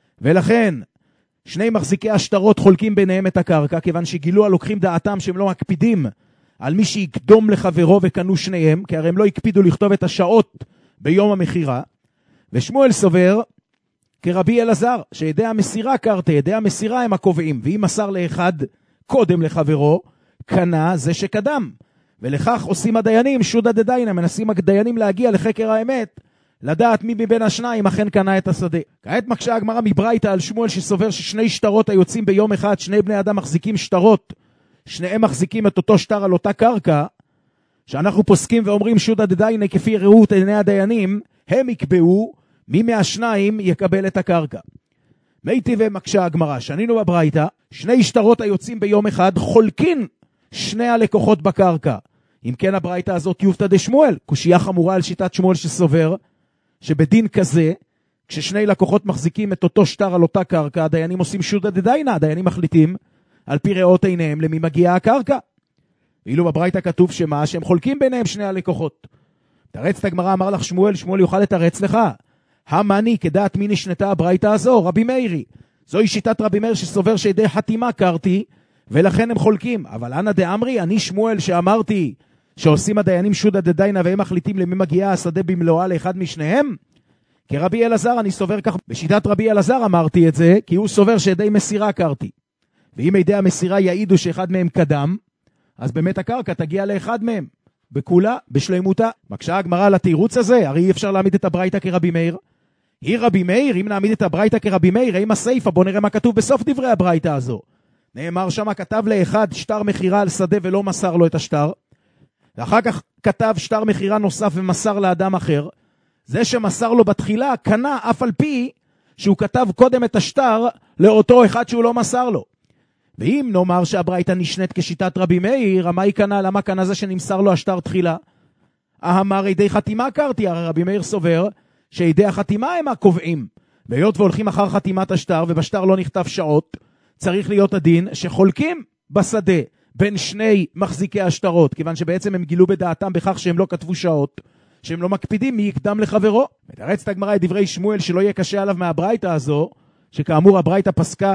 ולכן שני מחזיקי השטרות חולקים ביניהם את הקרקע, כיוון שגילו הלוקחים דעתם שהם לא מקפידים על מי שיקדום לחברו וקנו שניהם, כי הרי הם לא הקפידו לכתוב את השעות ביום המחירה, ושמואל סובר כרבי אלעזר, שידי המסירה קרתי, ידי המסירה הם הקובעים, ואם מסר לאחד קודם לחברו, קנה זה שקדם, ולכך עושים הדיינים שודא דדיינה, מנסים הדיינים להגיע לחקר האמת, לדעת מי מבין השניים אכן קנה את השדה. כעת מקשה הגמרא מברייתא על שמואל שסובר ששני שטרות היוצאים ביום אחד, שני בני אדם מחזיקים שטרות, שניהם מחזיקים את אותו שטר על אותה קרקע, שאנחנו פוסקים ואומרים שודא דדיינה כפי ראות עיני הדיינים, הם יקבעו מי מהשניים יקבל את הקרקע. מייטי ומקשה הגמרא, שנינו בברייתא, שני שטרות היוצאים ביום אחד חולקים שני הלקוחות בקרקע. אם כן הברייתא הזאת יופתא דשמואל, קושיה חמורה על שיטת שמואל שסובר שבדין כזה, כששני לקוחות מחזיקים את אותו שטר על אותה קרקע, הדיינים עושים שודא דדיינה, הדיינים מחליטים על פי ראות עיניהם למי מגיעה הקרקע. ואילו בברייתא כתוב שמה? שהם חולקים ביניהם שני הלקוחות. תרץ את הגמרא, אמר לך שמואל, שמואל יוכל לתרץ לך. המני, כדעת מי נשנתה הברייתא הזו? רבי מאירי. זוהי שיטת רבי מאיר שסובר שידי חתימה קרתי, ולכן הם חולקים. אבל אנא דאמרי, אני שמואל שאמרתי שעושים הדיינים שודא דדיינה והם מחליטים למי מגיעה השדה במלואה לאחד משניהם? כרבי אלעזר אני סובר כך. בשיטת רבי אלעזר אמרתי את זה, כי הוא סובר שידי מסירה קרתי. ואם ידי המסירה יעידו שאחד מהם קדם, אז באמת הקרקע תגיע לאחד מהם, בכולה, בשלמותה. מקשה הגמרא על התירוץ הזה, הרי אי אפשר להעמיד את הברייתא כרבי מאיר. היא רבי מאיר, אם נעמיד את הברייתא כרבי מאיר, עם הסייפה, בוא נראה מה כתוב בסוף דברי הברייתא הזו. נאמר שמה, כתב לאחד שטר מחירה על שדה ולא מסר לו את השטר, ואחר כך כתב שטר מחירה נוסף ומסר לאדם אחר. זה שמסר לו בתחילה, קנה אף על פי שהוא כתב קודם את השטר לאותו אחד שהוא לא מסר לו. ואם נאמר שהברייתא נשנית כשיטת רבי מאיר, מה היא קנה? למה קנה זה שנמסר לו השטר תחילה? אמר ידי חתימה קרתי, הרי רבי מאיר סובר שידי החתימה הם הקובעים, והיות והולכים אחר חתימת השטר ובשטר לא נכתב שעות, צריך להיות הדין שחולקים בשדה בין שני מחזיקי השטרות, כיוון שבעצם הם גילו בדעתם בכך שהם לא כתבו שעות, שהם לא מקפידים מי יקדם לחברו. מתרץ את הגמרא את דברי שמואל שלא יהיה קשה עליו מהברייתא הזו, שכאמור הברייתא פסקה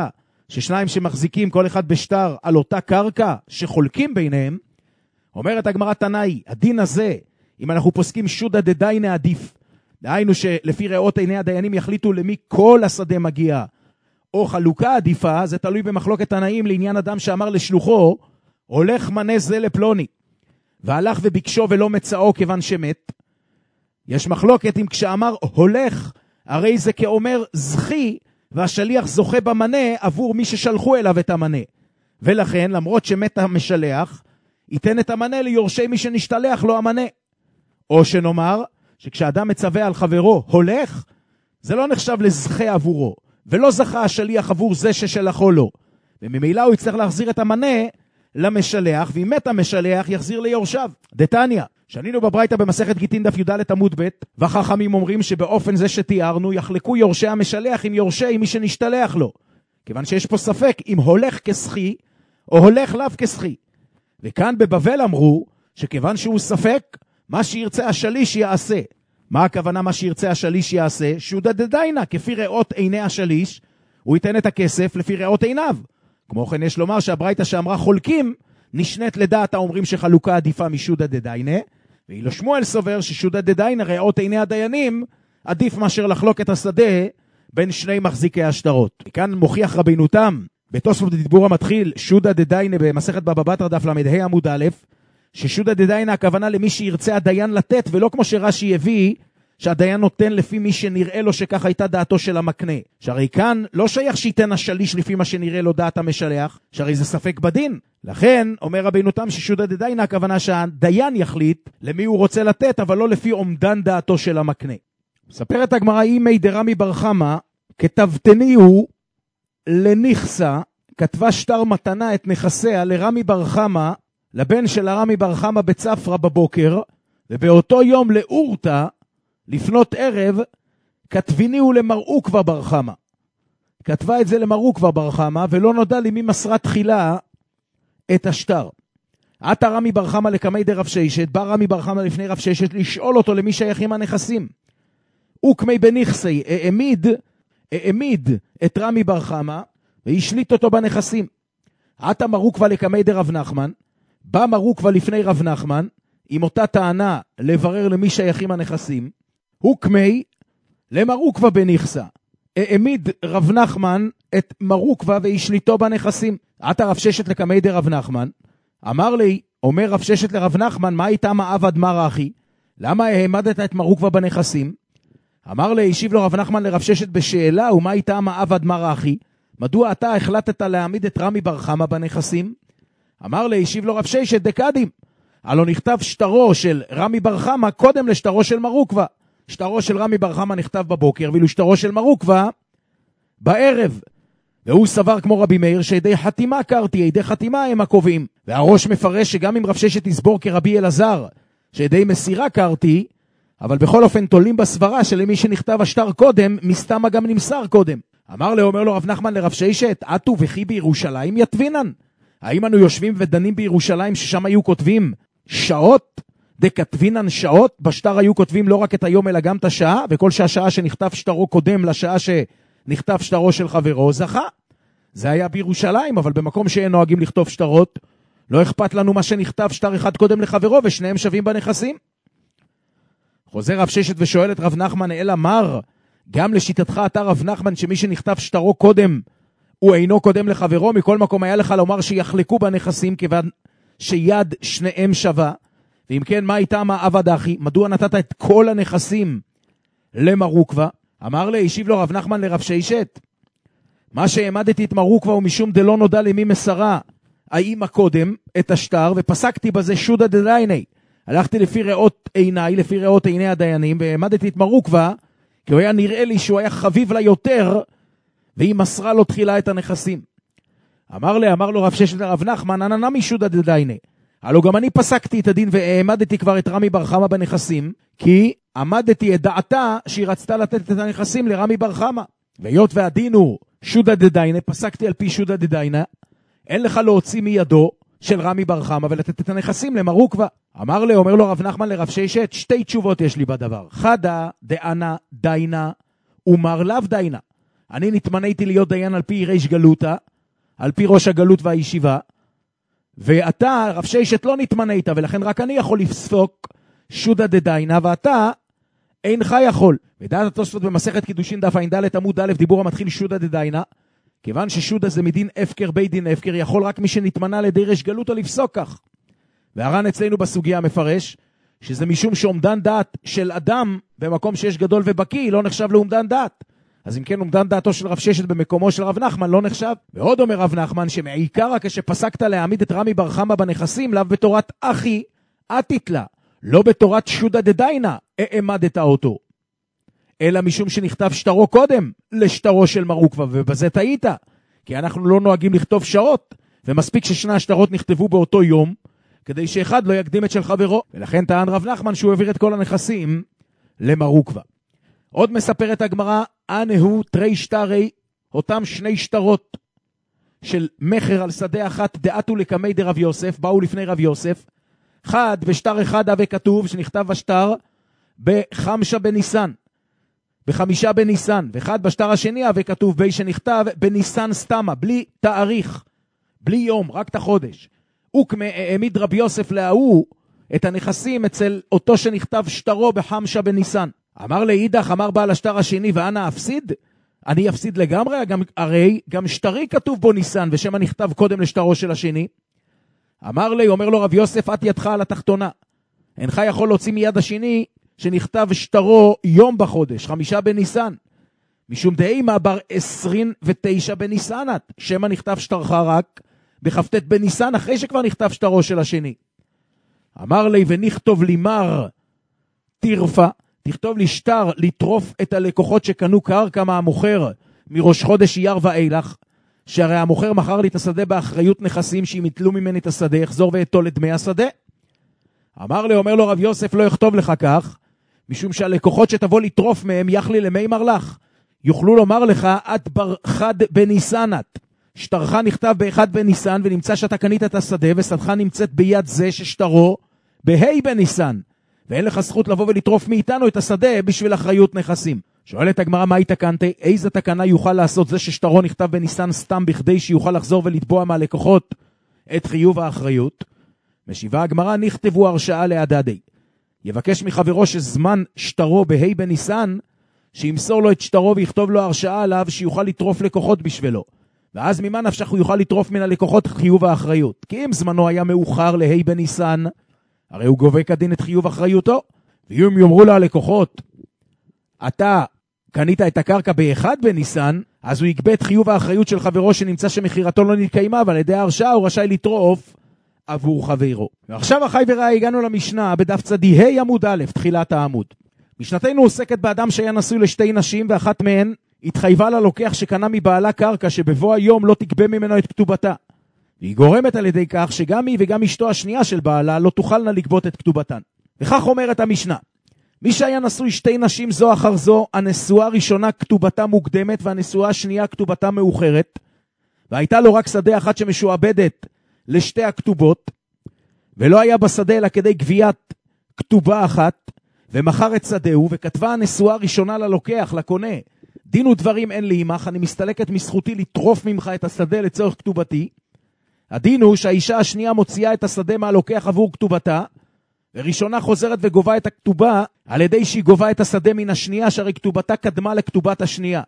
ששניים שמחזיקים כל אחד בשטר על אותה קרקע שחולקים ביניהם, אומרת הגמרא תנאי, הדין הזה, אם אנחנו פוסקים שודא דדיינה עדיף, דהיינו שלפי ראות עיני הדיינים יחליטו למי כל השדה מגיע, או חלוקה עדיפה, זה תלוי במחלוקת תנאים לעניין אדם שאמר לשלוחו, הולך מנה זה לפלוני, והלך וביקשו ולא מצאו כיוון שמת. יש מחלוקת אם כשאמר הולך, הרי זה כאומר זכי, והשליח זוכה במנה עבור מי ששלחו אליו את המנה. ולכן, למרות שמת המשלח, ייתן את המנה ליורשי מי שנשתלח לו המנה. או שנאמר, שכשאדם מצווה על חברו הולך, זה לא נחשב לזכה עבורו, ולא זכה השליח עבור זה ששלחו לו. וממילא הוא יצטרך להחזיר את המנה למשלח, ואם מת המשלח יחזיר ליורשיו. דתניא, שנינו בברייתא במסכת גיטין דף י"ד עמוד ב', והחכמים אומרים שבאופן זה שתיארנו יחלקו יורשי המשלח עם יורשי מי שנשתלח לו, כיוון שיש פה ספק אם הולך כסחי או הולך לאו כסחי. וכאן בבבל אמרו שכיוון שהוא ספק, מה שירצה השליש יעשה. מה הכוונה מה שירצה השליש יעשה? שודא דדיינה, כפי ראות עיני השליש, הוא ייתן את הכסף לפי ראות עיניו. כמו כן יש לומר שהברייתא שאמרה חולקים, נשנית לדעת האומרים שחלוקה עדיפה משודא דדיינה, ואילו שמואל סובר ששודא דדיינה ראות עיני הדיינים, עדיף מאשר לחלוק את השדה בין שני מחזיקי השטרות. וכאן מוכיח רבינו תם, בתוספות דיבור המתחיל, שודא דדיינה במסכת בבא בתרא דף ל"ה עמוד א', ששודא דדיינה הכוונה למי שירצה הדיין לתת, ולא כמו שרש"י הביא, שהדיין נותן לפי מי שנראה לו שכך הייתה דעתו של המקנה. שהרי כאן לא שייך שייתן השליש לפי מה שנראה לו דעת המשלח, שהרי זה ספק בדין. לכן אומר רבינו תם ששודא דדיינה הכוונה שהדיין יחליט למי הוא רוצה לתת, אבל לא לפי עומדן דעתו של המקנה. מספרת הגמרא אימי דרמי בר חמא, כתבתני הוא לנכסה, כתבה שטר מתנה את נכסיה לרמי בר חמא, לבן של הרמי בר חמא בצפרא בבוקר, ובאותו יום לאורתא, לפנות ערב, כתביני הוא למרעוקבא בר חמא. כתבה את זה למרעוקבא בר חמא, ולא נודע לי מי מסרה תחילה את השטר. עתה רמי בר חמא לקמי דרב ששת, בא רמי בר חמא לפני רב ששת, לשאול אותו למי שייכים הנכסים. וקמי בנכסי, העמיד את רמי בר חמא, והשליט אותו בנכסים. עתה מרעוקבא לקמי דרב נחמן, בא מרעוקבא לפני רב נחמן, עם אותה טענה לברר למי שייכים הנכסים, וקמי למרעוקבא בנכסה. העמיד רב נחמן את מרעוקבא והשליטו בנכסים. עתה רב ששת לקמי דרב נחמן, אמר לי, אומר רב ששת לרב נחמן, מה איתה מעבד מר אחי? למה העמדת את מרעוקבא בנכסים? אמר לי, השיב לו רב נחמן לרב ששת בשאלה, ומה איתה מעבד מר אחי? מדוע אתה החלטת להעמיד את רמי בר חמא בנכסים? אמר לי, השיב לו רב ששת דקדים, הלא נכתב שטרו של רמי בר חמא קודם לשטרו של מרעוקבא. שטרו של רמי בר חמא נכתב בבוקר, ואילו שטרו של מרעוקבא בערב. והוא סבר כמו רבי מאיר שידי חתימה קרתי, ידי חתימה הם הקובעים. והראש מפרש שגם אם רב ששת יסבור כרבי אלעזר, שידי מסירה קרתי, אבל בכל אופן תולים בסברה שלמי שנכתב השטר קודם, מסתמה גם נמסר קודם. אמר לו, אומר לו רב נחמן לרב ששת, עטו וכי בירושלים יתבינן. האם אנו יושבים ודנים בירושלים ששם היו כותבים שעות? דכתבינן שעות? בשטר היו כותבים לא רק את היום אלא גם את השעה, וכל שהשעה שנכתב שטרו קודם לשעה שנכתב שטרו של חברו זכה. זה היה בירושלים, אבל במקום שאין נוהגים לכתוב שטרות, לא אכפת לנו מה שנכתב שטר אחד קודם לחברו, ושניהם שווים בנכסים. חוזר רב ששת ושואל את רב נחמן, אלא מר, גם לשיטתך אתה רב נחמן שמי שנכתב שטרו קודם, הוא אינו קודם לחברו, מכל מקום היה לך לומר שיחלקו בנכסים, כיוון שיד שניהם שווה. ואם כן, מה איתה מה עבד אחי? מדוע נתת את כל הנכסים למרעוקבא? אמר לי, השיב לו רב נחמן לרב ששת, מה שהעמדתי את מרעוקבא הוא משום דלא נודע למי מסרה האמא קודם את השטר, ופסקתי בזה שודא דדייני. הלכתי לפי ראות עיניי, לפי ראות עיני הדיינים, והעמדתי את מרעוקבא, כי הוא היה נראה לי שהוא היה חביב לה יותר, והיא מסרה לו תחילה את הנכסים. אמר לו רב ששת לרב נחמן, נמי שודא דדייני. הלא גם אני פסקתי את הדין והעמדתי כבר את רמי בר חמא בנכסים, כי עמדתי את דעתה שהיא רצתה לתת את הנכסים לרמי בר חמא. והיות והדין הוא שודא דדייני, פסקתי על פי שודא דדייני, אין לך להוציא מידו של רמי בר חמא ולתת את הנכסים למרעוקבא. אומר לו רב נחמן לרב ששת, שתי תשובות יש לי בדבר. חדה דאנה דיינה ומר לאו דיינה. אני נתמניתי להיות דיין על פי ריש גלותה, על פי ראש הגלות והישיבה, ואתה, רב ששת, לא נתמנית, ולכן רק אני יכול לפסוק שודה דדיינה, ואתה אינך יכול. ודעת התוספות במסכת קידושין דף ע"ד עמוד א' דיבור המתחיל שודה דדיינה, כיוון ששודה זה מדין הפקר בית דין הפקר, יכול רק מי שנתמנה לידי ריש גלותו לפסוק כך. והר"ן אצלנו בסוגיה מפרש, שזה משום שעומדן דעת של אדם במקום שיש גדול ובקיא, לא נחשב לעומדן דעת. אז אם כן, עומדן דעתו של רב ששת במקומו של רב נחמן לא נחשב. ועוד אומר רב נחמן, שמעיקר כשפסקת להעמיד את רמי בר חמא בנכסים, לאו בתורת אחי עתית לה, לא בתורת שודה דדיינה העמדת אותו, אלא משום שנכתב שטרו קודם לשטרו של מרוקווה, ובזה טעית, כי אנחנו לא נוהגים לכתוב שעות, ומספיק ששני השטרות נכתבו באותו יום, כדי שאחד לא יקדים את של חברו, ולכן טען רב נחמן שהוא העביר את כל הנכסים למרוקווה. עוד מספרת הגמרא, אנהו תרי שטרי, אותם שני שטרות של מחר על שדה אחת, דעתו לקמי דרב יוסף, באו לפני רב יוסף, אחד בשטר אחד הווה כתוב, שנכתב בשטר בחמשה בניסן, בחמישה בניסן, ואחד בשטר השני הווה כתוב בי שנכתב בניסן סתמה, בלי תאריך, בלי יום, רק את החודש. העמיד רב יוסף להוא את הנכסים אצל אותו שנכתב שטרו בחמשה בניסן. אמר לאידך, אמר בעל השטר השני, ואנה אפסיד? אני אפסיד לגמרי, הרי גם שטרי כתוב בו ניסן, ושמה נכתב קודם לשטרו של השני. אמר לי, אומר לו רב יוסף, את ידך על התחתונה. אינך יכול להוציא מיד השני שנכתב שטרו יום בחודש, חמישה בניסן. משום דאימה בר 29 בניסנת, שמה נכתב שטרך רק בכ"ט בניסן, אחרי שכבר נכתב שטרו של השני. אמר לי, ונכתוב לי מר תרפה, תכתוב לי שטר לטרוף את הלקוחות שקנו קרקע מהמוכר מראש חודש אייר ואילך, שהרי המוכר מכר לי את השדה באחריות נכסים, שאם יתלו ממני את השדה יחזור ואתול את דמי השדה. אמר לי, אומר לו רב יוסף, לא יכתוב לך כך, משום שהלקוחות שתבוא לטרוף מהם יחלי למי מרלך, יוכלו לומר לך את בר חד בניסנת, שטרך נכתב באחד בניסן, ונמצא שאתה קנית את השדה ושדך נמצאת ביד זה ששטרו בהי בניסן, ואין לך זכות לבוא ולטרוף מאיתנו את השדה בשביל אחריות נכסים. שואלת הגמרא, מה היא תקנתי? איזה תקנה יוכל לעשות זה ששטרו נכתב בניסן סתם בכדי שיוכל לחזור ולתבוע מהלקוחות את חיוב האחריות? משיבה הגמרא, נכתבו הרשאה להדדי. יבקש מחברו שזמן שטרו בהי בניסן, שימסור לו את שטרו ויכתוב לו הרשאה עליו שיוכל לטרוף לקוחות בשבילו. ואז ממה נפשך הוא יוכל לטרוף מן הלקוחות חיוב האחריות? כי אם זמנו היה מאוחר להי בניסן, הרי הוא גובה כדין את חיוב אחריותו. ואם יאמרו לו הלקוחות, אתה קנית את הקרקע באחד בניסן, אז הוא יגבה את חיוב האחריות של חברו שנמצא שמחירתו לא נתקיימה, אבל על ידי ההרשאה הוא רשאי לטרוף עבור חברו. ועכשיו אחי ורעי, הגענו למשנה בדף צדי ה' עמוד א', תחילת העמוד. משנתנו עוסקת באדם שהיה נשוי לשתי נשים, ואחת מהן התחייבה ללוקח שקנה מבעלה קרקע שבבוא היום לא תגבה ממנו את כתובתה. והיא גורמת על ידי כך שגם היא וגם אשתו השנייה של בעלה לא תוכלנה לגבות את כתובתן. וכך אומרת המשנה, מי שהיה נשוי שתי נשים זו אחר זו, הנשואה הראשונה כתובתה מוקדמת והנשואה השנייה כתובתה מאוחרת, והייתה לו רק שדה אחת שמשועבדת לשתי הכתובות, ולא היה בשדה אלא כדי גביית כתובה אחת, ומחר את שדהו, וכתבה הנשואה הראשונה ללוקח, לקונה, דין ודברים אין לי עמך, אני מסתלקת מזכותי לטרוף ממך את השדה לצורך כתובתי. הדין הוא שהאישה השנייה מוציאה את השדה מהלוקח עבור כתובתה, וראשונה חוזרת וגובה את הכתובה על ידי שהיא גובה את השדה מן השנייה, שהרי כתובתה קדמה לכתובת השנייה.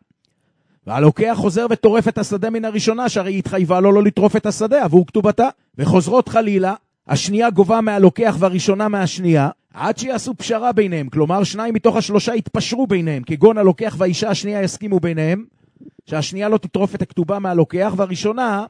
והלוקח חוזר וטורף את השדה מן הראשונה, שהרי היא התחייבה לו לא לטרוף את השדה עבור כתובתה. וחוזרות חלילה, השנייה גובה מהלוקח והראשונה מהשנייה, עד שיעשו פשרה ביניהם, כלומר שניים מתוך השלושה יתפשרו ביניהם, כגון הלוקח והאישה השנייה יסכימו ביניהם, שהשנייה לא תטרוף את הכתובה מהלוקח, והראשונה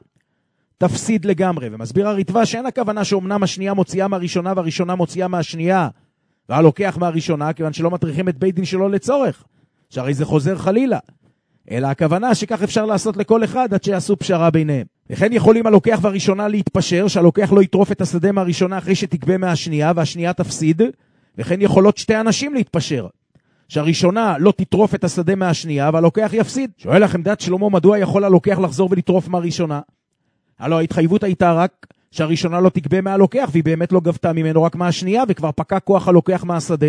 תפסיד לגמרי. ומסביר הריטב"א שאין הכוונה שאומנם השנייה מוציאה מהראשונה והראשונה מוציאה מהשנייה, והלוקח מהראשונה, כיוון שלא מטריחים את בית דין שלו לצורך, שהרי זה חוזר חלילה. אלא הכוונה שכך אפשר לעשות לכל אחד עד שיעשו פשרה ביניהם. וכן יכולים הלוקח והראשונה להתפשר, שהלוקח לא יטרוף את השדה מהראשונה אחרי שתגבה מהשנייה, והשנייה תפסיד. וכן יכולות שתי אנשים להתפשר, שהראשונה לא תטרוף את השדה מהשנייה, והלוקח יפסיד. שואל לכם דעת שלמה, מדוע יכול הלוקח לחזור ולטרוף מהראשונה? הלוא ההתחייבות הייתה רק שהראשונה לא תגבה מהלוקח, והיא באמת לא גבתה ממנו רק מהשנייה, וכבר פקע כוח הלוקח מהשדה.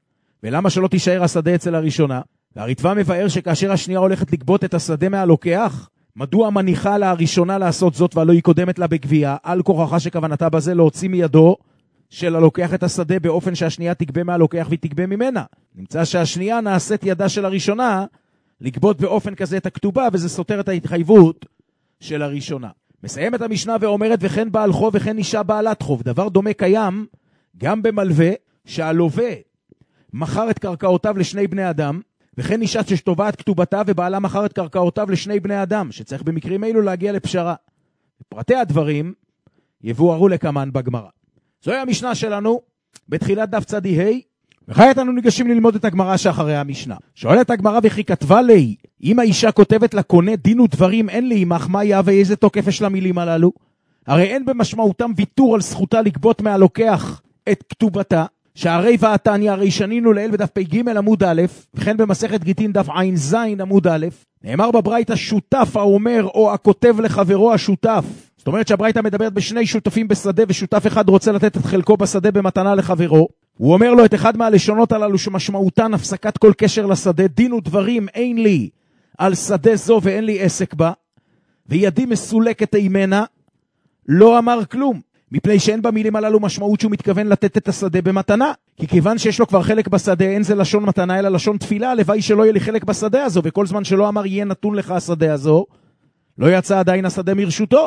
ולמה שלא תישאר השדה אצל הראשונה? והריטב"א מבאר שכאשר השנייה הולכת לגבות את השדה מהלוקח, מדוע מניחה לה הראשונה לעשות זאת ולא היא קודמת לה בגבייה, על כוחך שכוונתה בזה להוציא מידו של הלוקח את השדה באופן שהשנייה תגבה מהלוקח והיא תגבה ממנה. נמצא שהשנייה נעשית ידה של הראשונה לגבות באופן כזה את הכתובה, וזה סותר את ההתחייבות של הראשונה. מסיימת המשנה ואומרת, וכן בעל חוב וכן אישה בעלת חוב. דבר דומה קיים גם במלווה, שהלווה מכר את קרקעותיו לשני בני אדם, וכן אישה שתובעת כתובתה ובעלה מכר את קרקעותיו לשני בני אדם, שצריך במקרים אלו להגיע לפשרה. פרטי הדברים יבוארו לכמן בגמרא. זוהי המשנה שלנו בתחילת דף צדי ה', וכעת אנו ניגשים ללמוד את הגמרא שאחרי המשנה. שואלת הגמרא, וכי כתבה לי, אם האישה כותבת לקונה דין ודברים אין לי עמך, מה יהווה, איזה תוקף יש למילים הללו? הרי אין במשמעותם ויתור על זכותה לגבות מהלוקח את כתובתה, שהרי ועתניה, הרי שנינו לאל בדף פ"ג עמוד א', וכן במסכת גיטין דף ע"ז עמוד א', נאמר בברייתא שותף האומר או הכותב לחברו השותף. זאת אומרת שהברייתא מדברת בשני שותפים בשדה, ושותף אחד רוצה לתת את חלקו בשדה במתנה לחברו. הוא אומר לו את אחד מהלשונות הללו שמשמעותן הפסקת כל קשר לשדה, דין ודברים אין לי על שדה זו ואין לי עסק בה, וידי מסולקת אימנה, לא אמר כלום, מפני שאין במילים הללו משמעות שהוא מתכוון לתת את השדה במתנה, כי כיוון שיש לו כבר חלק בשדה, אין זה לשון מתנה אלא לשון תפילה, הלוואי שלא יהיה לי חלק בשדה הזו, וכל זמן שלא אמר יהיה נתון לך השדה הזו, לא יצא עדיין השדה מרשותו.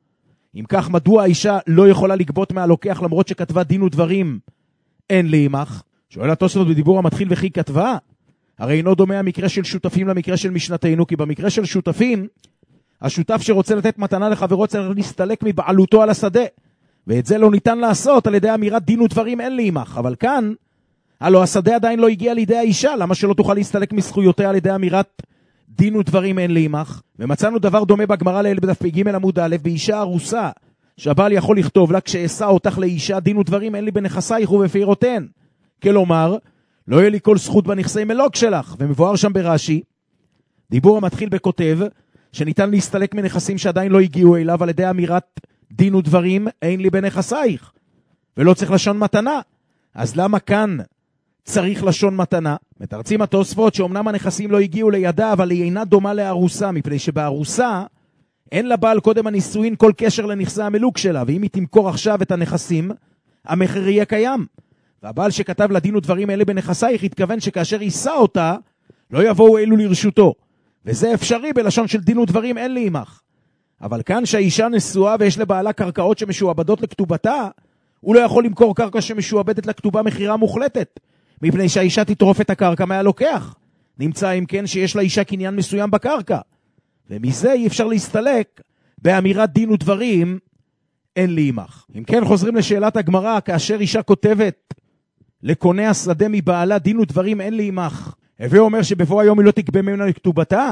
אם כך, מדוע האישה לא יכולה לגבות מהלוקח למרות שכתבה דין ודברים אין לי עמך? שואל התוספות בדיבור המתחיל, וכי כתבה? הרי אינו דומה המקרה של שותפים למקרה של משנתנו, כי במקרה של שותפים, השותף שרוצה לתת מתנה לחברו צריך להסתלק מבעלותו על השדה, ואת זה לא ניתן לעשות על ידי אמירת דין ודברים אין לי עמך. אבל כאן, הלא השדה עדיין לא הגיע לידי האישה, למה שלא תוכל להסתלק מזכויותיה על ידי אמירת דין ודברים אין לי עמך? ומצאנו דבר דומה בגמרא לאל בדף פ"ג עמוד א', באישה ארוסה, שהבעל יכול לכתוב לה, כשאשא אותך לאישה דין ודברים אין לי בנכסייך ובפירותיהן. כלומר, לא יהיה לי כל זכות בנכסי מלוק שלך. ומבואר שם ברש"י, דיבור המתחיל בכותב, שניתן להסתלק מנכסים שעדיין לא הגיעו אליו על ידי אמירת דין ודברים אין לי בנכסייך, ולא צריך לשון מתנה. אז למה כאן צריך לשון מתנה? מתרצים התוספות שאומנם הנכסים לא הגיעו לידה, אבל היא אינה דומה לארוסה, מפני שבארוסה אין לבעל קודם הנישואין כל קשר לנכסי המלוק שלה, ואם היא תמכור עכשיו את הנכסים, המחיר יהיה קיים. והבעל שכתב לדין ודברים אלה בנכסייך התכוון שכאשר יישא אותה, לא יבואו אלו לרשותו. וזה אפשרי בלשון של דין ודברים אין לי עמך. אבל כאן שהאישה נשואה ויש לבעלה קרקעות שמשועבדות לכתובתה, הוא לא יכול למכור קרקע שמשועבדת לכתובה מחירה מוחלטת, מפני שהאישה תטרוף את הקרקע מהלוקח. נמצא אם כן שיש לאישה קניין מסוים בקרקע, ומזה אי אפשר להסתלק באמירת דין ודברים אין לי עמך. אם כן, חוזרים לשאלת הגמרא, כאשר אישה כותבת לקונה השדה מבעלה דין ודברים אין לי עמך, הווה אומר שבבוא היום היא לא תגבה ממנה לכתובתה?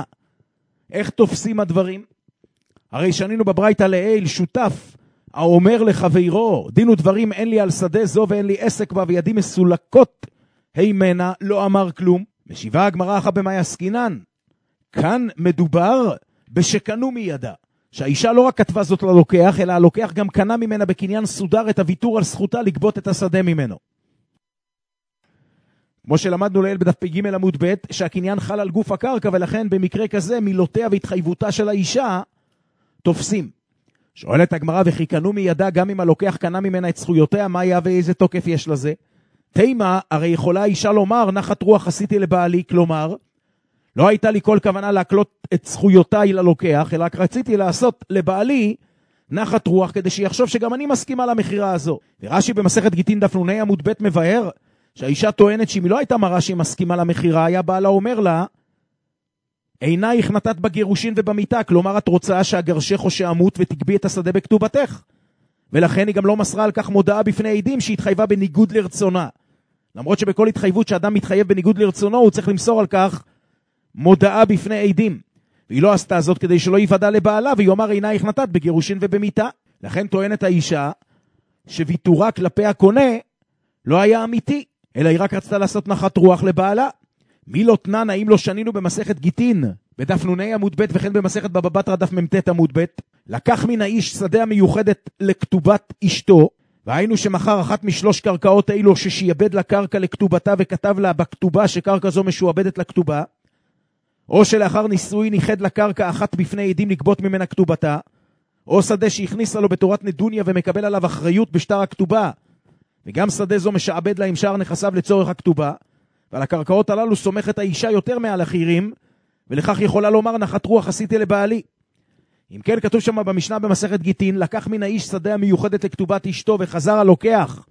איך תופסים הדברים? הרי שנינו בברייתא לעיל, שותף האומר לחברו דין ודברים אין לי על שדה זו ואין לי עסק בה וידי מסולקות הימנה, לא אמר כלום. משיבה הגמרא אחת במאי עסקינן, כאן מדובר בשקנו מידה, שהאישה לא רק כתבה זאת ללוקח, אלא הלוקח גם קנה ממנה בקניין סודר את הוויתור על זכותה לגבות את השדה ממנו. כמו שלמדנו לעיל בדף פ"ג עמוד ב', שהקניין חל על גוף הקרקע, ולכן במקרה כזה מילותיה והתחייבותה של האישה תופסים. שואלת הגמרא, וכי קנו מידה גם אם הלוקח קנה ממנה את זכויותיה, מה יהווה, איזה תוקף יש לזה? תימה, הרי יכולה האישה לומר, נחת רוח עשיתי לבעלי, כלומר, לא הייתה לי כל כוונה להקלות את זכויותיי ללוקח, אלא רק רציתי לעשות לבעלי נחת רוח, כדי שיחשוב שגם אני מסכימה למחירה הזו. ורש"י במסכת גיטין דף נ"ה עמוד ב' מבאר, שהאישה טוענת שאם היא לא הייתה מראה שהיא מסכימה למחירה, היה בעלה אומר לה, עינייך נתת בגירושין ובמיתה, כלומר את רוצה שהגרשך או שאמות ותגבי את השדה בכתובתך. ולכן היא גם לא מסרה על כך מודעה בפני עדים שהתחייבה בניגוד לרצונה. למרות שבכל התחייבות שאדם מתחייב בניגוד לרצונו, הוא צריך למסור על כך מודעה בפני עדים. והיא לא עשתה זאת כדי שלא יוודע לבעלה, והיא אומר עינייך נתת בגירושין ובמיתה. לכן טוענת האישה שוויתורה כלפי הקונה לא היה אמיתי, אלא היא רק רצתה לעשות נחת רוח לבעלה. מי לא תנן, האם לא שנינו במסכת גיטין בדף נ"ה עמוד ב' וכן במסכת בבא בתרא דף מ"ט עמוד ב', לקח מן האיש שדה המיוחדת לכתובת אשתו, והיינו שמחר אחת משלוש קרקעות האלו ששיעבד לקרקע לכתובתה וכתב לה בכתובה שקרקע זו משועבדת לכתובה, או שלאחר נישואין ייחד לקרקע אחת בפני עדים לגבות ממנה כתובתה, או שדה שהכניסה לו בתורת נדוניה ומקבל עליו אחריות בשטר הכתובה, וגם שדה זו משעבד לה עם שאר נכסיו לצורך הכתובה, ועל הקרקעות הללו סומכת האישה יותר מעל החירים, ולכך יכולה לומר נחת רוח עשיתי לבעלי. אם כן, כתוב שם במשנה במסכת גיטין, לקח מן האיש שדה המיוחדת לכתובת אשתו וחזר הלוקח,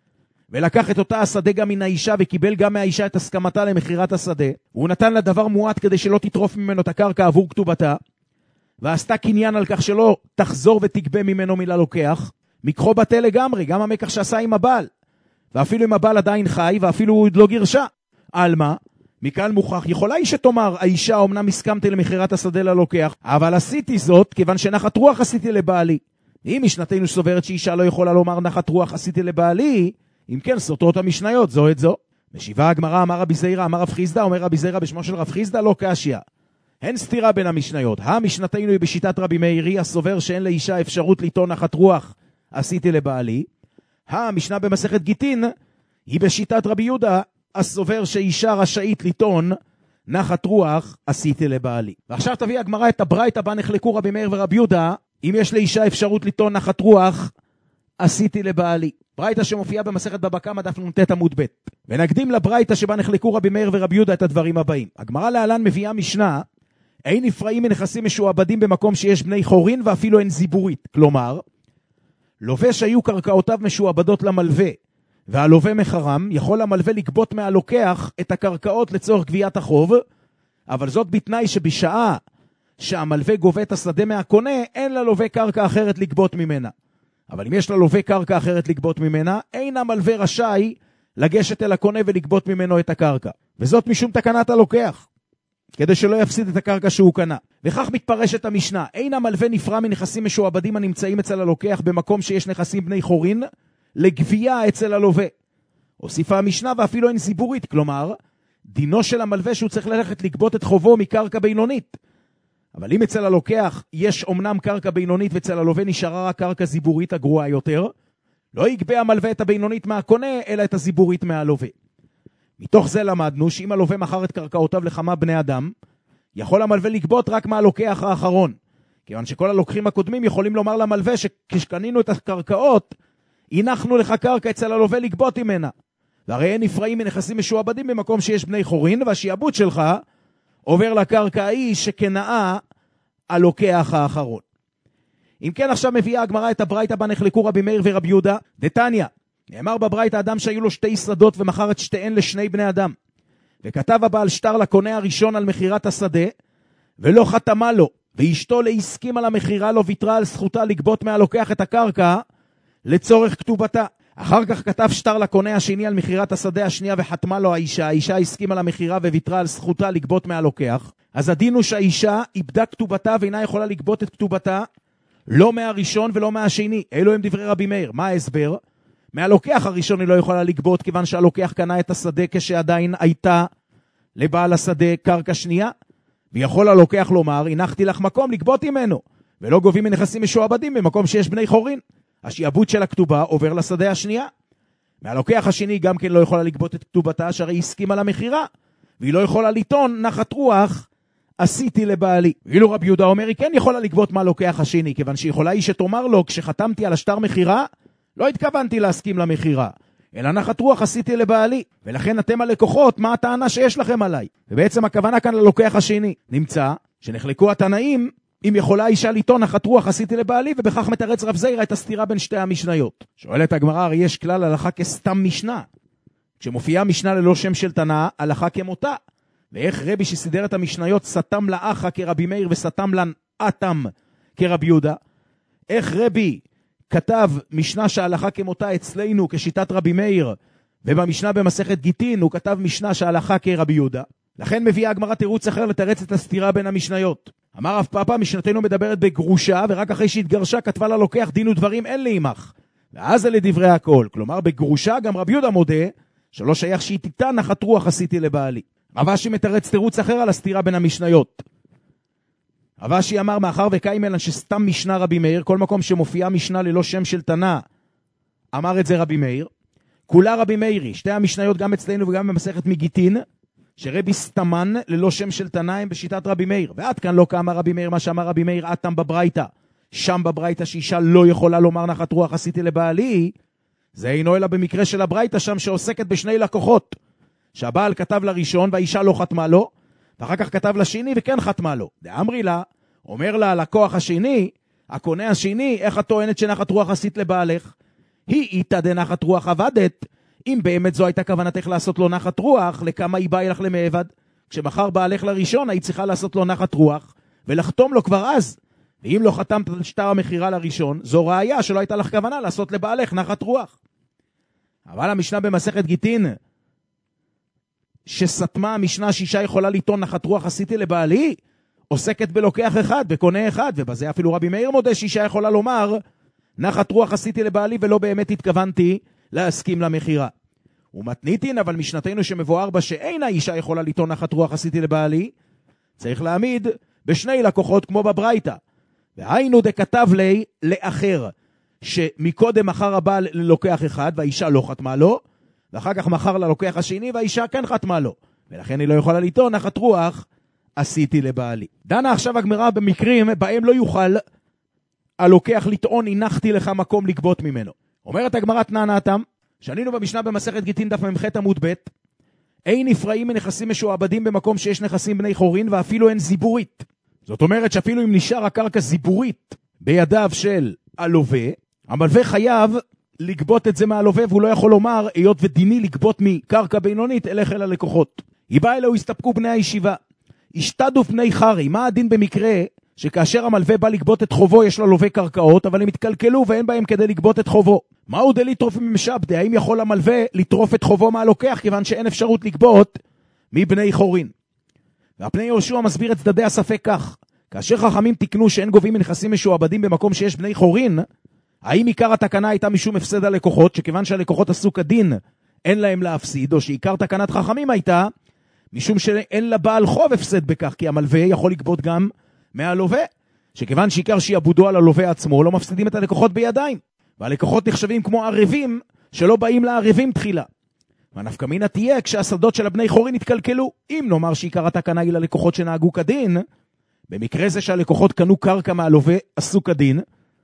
ולקח את אותה השדה גם מן האישה וקיבל גם מהאישה את הסכמתה למחירת השדה, והוא נתן לה דבר מועט כדי שלא תטרוף ממנו את הקרקע עבור כתובתה, ועשתה קניין על כך שלא תחזור ותגבה ממנו מללוקח, מקחו בטל לגמרי, גם המקח שעשה עם הבעל, ואפילו אם הבעל עדיין חי ואפילו הוא לא גירשה. אלמה, מכאן מוכח, יכולה היא שתאמר, האישה אומנם הסכמתי למחירת השדה ללוקח, אבל עשיתי זאת כיוון שנחת רוח עשיתי לבעלי. אם משנתנו סוברת שאישה לא יכולה לומר נחת רוח עשיתי לבעלי, אם כן סותרות המשניות זו את זו. משיבה הגמרא, אמר רבי זיירא, אמר רב חיסדא, אומר רבי זיירא בשמו של רב חיסדא, לא קשיא. אין סתירה בין המשניות. המשנתנו היא בשיטת רבי מאירי, הסובר שאין לאישה אפשרות לטעון נחת רוח עשיתי לבעלי. המשנה במסכת גיטין היא בשיטת רבי יהודה, הסובר שאישה רשאית לטעון נחת רוח עשיתי לבעלי. ועכשיו תביא הגמרא את הברייתא בה נחלקו רבי מאיר ורבי יהודה, אם יש לאישה אפשרות לטעון נחת רוח עשיתי לבעלי. ברייתא שמופיעה במסכת בבא קמא דף נ"ט עמוד ב'. ונקדים לברייתא שבה נחלקו רבי מאיר ורבי יהודה את הדברים הבאים. הגמרא להלן מביאה משנה, אין נפרעים מנכסים משועבדים במקום שיש בני חורין ואפילו אין זיבורית. כלומר, לווה שהיו קרקעותיו משועבדות למלווה, והלווה מחרם, יכול המלווה לגבות מהלוקח את הקרקעות לצורך גביית החוב, אבל זאת בתנאי שבשעה שהמלווה גובה את השדה מהקונה, אין ללווה קרקע אחרת לגבות ממנה. אבל אם יש ללווה קרקע אחרת לגבות ממנה, אין המלווה רשאי לגשת אל הקונה ולגבות ממנו את הקרקע. וזאת משום תקנת הלוקח, כדי שלא יפסיד את הקרקע שהוא קנה. וכך מתפרשת המשנה, אין המלווה נפרע מנכסים משועבדים הנמצאים אצל הלוקח במקום שיש נכסים בני חורין, לגבייה אצל הלווה. הוסיפה המשנה ואפילו אין זיבורית, כלומר, דינו של המלווה שהוא צריך ללכת לגבות את חובו מקרקע בינונית. אבל אם אצל הלוקח יש אומנם קרקע בינונית ואצל הלווה נשארה רק קרקע זיבורית הגרועה יותר, לא יגבה המלווה את הבינונית מהקונה, אלא את הזיבורית מהלווה. מתוך זה למדנו שאם הלווה מכר את קרקעותיו לכמה בני אדם, יכול המלווה לגבות רק מהלוקח האחרון. כיוון שכל הלוקחים הקודמים יכולים לומר למלווה שכשקנינו את הקרקעות, הנחנו לך קרקע אצל הלווה לגבות ממנה. והרי אין נפרעים מנכסים משועבדים במקום שיש בני חורין, והשיעבוד שלך עובר לקרקע ההיא שקנאה הלוקח האחרון. אם כן, עכשיו מביאה הגמרא את הברייתא בה נחלקו רבי מאיר ורבי יהודה. דתניא, נאמר בברייתא אדם שהיו לו שתי שדות ומכר את שתיהן לשני בני אדם. וכתב הבעל שטר לקונה הראשון על מחירת השדה, ולא חתמה לו, ואשתו להסכים על המחירה לא ויתרה על זכותה לגבות מהלוקח את הקרקע לצורך כתובתה. אחר כך כתב שטר לקונה השני על מחירת השדה השנייה וחתמה לו האישה. האישה הסכימה על המחירה וויתרה על זכותה לגבות מהלוקח. אז הדין הוא שהאישה איבדה כתובתה ואינה יכולה לגבות את כתובתה לא מהראשון ולא מהשני. אלו הם דברי רבי מאיר. מה ההסבר? מהלוקח הראשון היא לא יכולה לגבות כיוון שהלוקח קנה את השדה כשעדיין הייתה לבעל השדה קרקע שנייה, ויכול הלוקח לומר הנחתי לך מקום לגבות ממנו, ולא גובים מנכסים משועבדים במקום שיש בני חורין. השיעבוד של הכתובה עובר לשדה השנייה. מהלוקח השני גם כן לא יכולה לגבות את כתובתה, שהרי הסכימה למחירה, והיא לא יכולה לטעון נחת רוח עשיתי לבעלי. ואילו רבי יהודה אומר היא כן יכולה לגבות מהלוקח השני, כיוון שיכולה היא שתאמר לו כשחתמתי על השטר מחירה לא התכוונתי להסכים למחירה, אלא נחת רוח עשיתי לבעלי, ולכן אתם הלקוחות מה הטענה שיש לכם עליי. ובעצם הכוונה כאן ללוקח השני. נמצא שנחלקו התנאים אם יכולה אישה לטעון נחת רוח עשיתי לבעלי, ובכך מתרץ רב זיירא את הסתירה בין שתי המשניות. שואלת הגמרא, הרי יש כלל הלכה כסתם משנה. כשמופיעה משנה ללא שם של תנא, הלכה כמותה. ואיך רבי שסידר את המשניות סתם לאחה כרבי מאיר וסתם לאתם כרבי יהודה? איך רבי כתב משנה שההלכה כמותה אצלנו כשיטת רבי מאיר, ובמשנה במסכת גיטין הוא כתב משנה שההלכה כרבי יהודה? לכן מביאה הגמרא תירוץ אחר לתרץ את הסתירה בין המשניות. אמר רב פאפא, משנתנו מדברת בגרושה, ורק אחרי שהתגרשה כתבה לה לוקח דין ודברים אין לי עמך. ואז זה לדברי הכל. כלומר בגרושה גם רבי יהודה מודה שלא שייך שהיא תיתן נחת רוח עשיתי לבעלי. רב אשי מתרץ תירוץ אחר על הסתירה בין המשניות. רב אשי אמר מאחר וקיים אלן שסתם משנה רבי מאיר, כל מקום שמופיעה משנה ללא שם של תנא אמר את זה רבי מאיר, כולה רבי מאירי. שתי המשניות גם אצלנו וגם במסכת מגיטין שרבי סתמן ללא שם של תנאים בשיטת רבי מאיר. ועד כאן לא כאמר רבי מאיר מה שאמר רבי מאיר עתם בברייתא. שם בברייתא שאישה לא יכולה לומר נחת רוח עשיתי לבעלי, זה אינו אלא במקרה של הברייתא שם שעוסקת בשני לקוחות. שהבעל כתב לראשון והאישה לא חתמה לו, ואחר כך כתב לשני וכן חתמה לו. דאמרי לה, אומר לה הלקוח השני, הקונה השני, איך את טוענת שנחת רוח עשית לבעלך? היא איתה דנחת רוח עבדת, אם באמת זו הייתה כוונתך לעשות לו נחת רוח, לכמה היא באה לך למעבד? כשמחר בעלך לראשון, היית צריכה לעשות לו נחת רוח, ולחתום לו כבר אז. ואם לא חתמת על שטר המחירה לראשון, זו ראיה שלא הייתה לך כוונה לעשות לבעלך נחת רוח. אבל המשנה במסכת גיטין, שסתמה המשנה שאישה יכולה לטעון נחת רוח עשיתי לבעלי, עוסקת בלוקח אחד, בקונה אחד, ובזה אפילו רבי מאיר מודה שאישה יכולה לומר, נחת רוח עשיתי לבעלי ולא באמת התכוונתי להסכים למחירה. ומתניתין, אבל משנתנו שמבואר בה שאין האישה יכולה לטעון נחת רוח עשיתי לבעלי, צריך להעמיד בשני לקוחות כמו בברייתא. והיינו דכתב לי לאחר, שמקודם מחר הבעל ללוקח אחד והאישה לא חתמה לו, ואחר כך מחר ללוקח השני והאישה כן חתמה לו. ולכן היא לא יכולה לטעון נחת רוח עשיתי לבעלי. דנה עכשיו הגמרא במקרים בהם לא יוכל הלוקח לטעון הנחתי לך מקום לגבות ממנו. אומרת הגמרא תנענתם, שנינו במשנה במסכת גיטין דף מ"ח עמוד ב', אין נפרעים מנכסים משועבדים במקום שיש נכסים בני חורין ואפילו אין זיבורית. זאת אומרת שאפילו אם נשאר הקרקע זיבורית בידיו של הלווה, המלווה חייב לגבות את זה מהלווה, והוא לא יכול לומר, היות ודיני לגבות מקרקע בינונית, אלך אל הלקוחות. היא באה אלו, הסתפקו בני הישיבה. השתדו פני חרי, מה הדין במקרה שכאשר המלווה בא לגבות את חובו, יש לו לווה קרקעות, אבל הם התקלקלו ואין בהם כדי לגבות את חובו. מהו דליטרוף ממשבדה? האם יכול המלווה לטרוף את חובו מהלוקח, כיוון שאין אפשרות לגבות מבני חורין? והפני יהושע מסביר את צדדי הספק כך, כאשר חכמים תקנו שאין גובים מנכסים משועבדים במקום שיש בני חורין, האם עיקר התקנה הייתה משום הפסד הלקוחות, שכיוון שהלקוחות עשו כדין, אין להם להפסיד, או שעיקר תקנת חכמים הייתה, משום שאין לבעל חוב הפסד בכך, כי המלווה יכול לגבות גם מהלווה, שכיוון שעיקר שיעבודו על הלווה עצמו, לא מפסידים את הלקוחות בידיים, והלקוחות נחשבים כמו ערבים, שלא באים לערבים תחילה. והנפקא מינה תהיה כשהשדות של הבני חורין התקלקלו. אם נאמר שעיקר התקנה היא ללקוחות שנהגו כדין, במקרה זה שהלקוחות קנו קרקע מהלווה עשו כדין,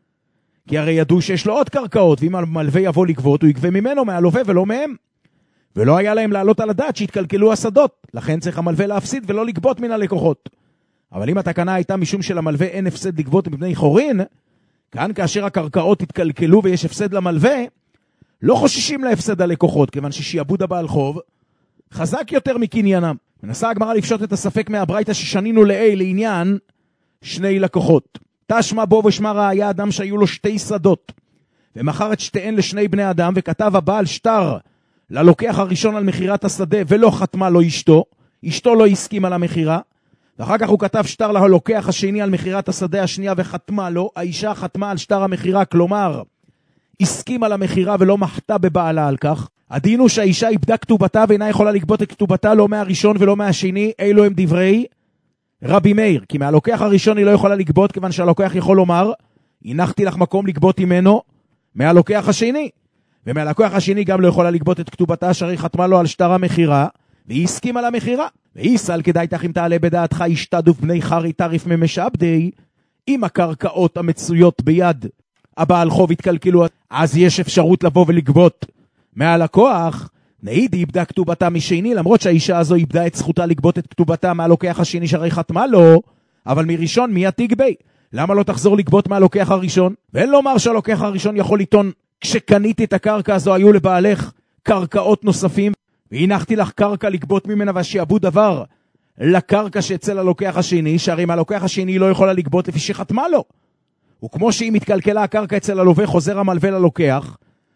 כי הרי ידעו שיש לו עוד קרקעות, ואם המלווה יבוא לגבות, הוא יגבה ממנו מהלווה ולא מהם. ולא היה להם לעלות על הדעת שהתקלקלו השדות, לכן צריך המלווה להפסיד ולא לגבות מן הלקוחות. אבל אם התקנה הייתה משום שלמלווה אין הפסד לגבות מבני חורין, כאן כאשר הקרקעות התקלקלו ויש הפסד למלווה, לא חוששים להפסד הלקוחות, כיוון ששיעבוד הבעל חוב חזק יותר מקניינם. מנסה הגמרא לפשוט את הספק מהברייתא ששנינו לעניין שני לקוחות. תשמע בו ושמע ראיה אדם שהיו לו שתי שדות, ומכר את שתיהן לשני בני אדם, וכתב הבעל שטר ללוקח הראשון על מחירת השדה, ולא חתמה לו אשתו, אשתו לא הסכימה למחירה, ואחר כך הוא כתב שטר ללוקח השני על מחירת השדה השנייה וחתמה לו, האישה חתמה על שטר המחירה, כלומר, הסכימה למחירה ולא מחתה בבעלה על כך. הדין הוא שהאישה איבדה כתובתה ואינה יכולה לגבות את כתובתה לא מהראשון ולא מהשני, אלו הם דברי רבי מאיר, כי מהלוקח הראשון היא לא יכולה לגבות, כיוון שהלוקח יכול לומר, הנחתי לך מקום לגבות ממנו מהלוקח השני, ומהלוקח השני גם לא יכולה לגבות את כתובתה, שהרי חתמה לו על שטר המחירה, והיא הסכימה למחירה. והיא סל כדאי תחים תעלה בדעתך, השתדוף בני חרי תריף ממשבדי, אם הקרקעות המצויות ביד הבעל חוב התקלקלו, אז יש אפשרות לבוא ולגבות מהלקוח. נעיד היא איבדה כתובתה משני, למרות שהאישה הזו איבדה את זכותה לגבות את כתובתה מהלוקח השני שהרי חתמה לו, אבל מראשון מי תגבה? למה לא תחזור לגבות מהלוקח הראשון? ואין לומר שהלוקח הראשון יכול לטעון, כשקניתי את הקרקע הזו היו לבעלך קרקעות נוספים, והנחתי לך קרקע לגבות ממנה, והשיעבוד דבר לקרקע שאצל הלוקח השני, שהרי מהלוקח השני לא יכולה לגבות לפי שחתמה לו. וכמו שהיא מתקלקלה הקרקע אצל הלווה, חוזר המלווה ללוקח,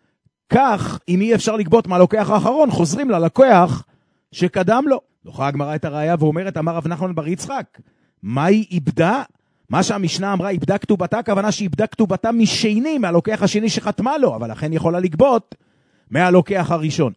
כך אם אי אפשר לגבות מהלוקח האחרון, חוזרים ללקוח שקדם לו. דוחה הגמרא את הראיה ואומרת, אמר רב נחמן בר יצחק, מה היא איבדה? מה שהמשנה אמרה, איבדה כתובתה, הכוונה שאיבדה כתובתה משני, מהלוקח השני שחתמה לו, אבל לכן יכולה לגבות מהלוקח הראשון.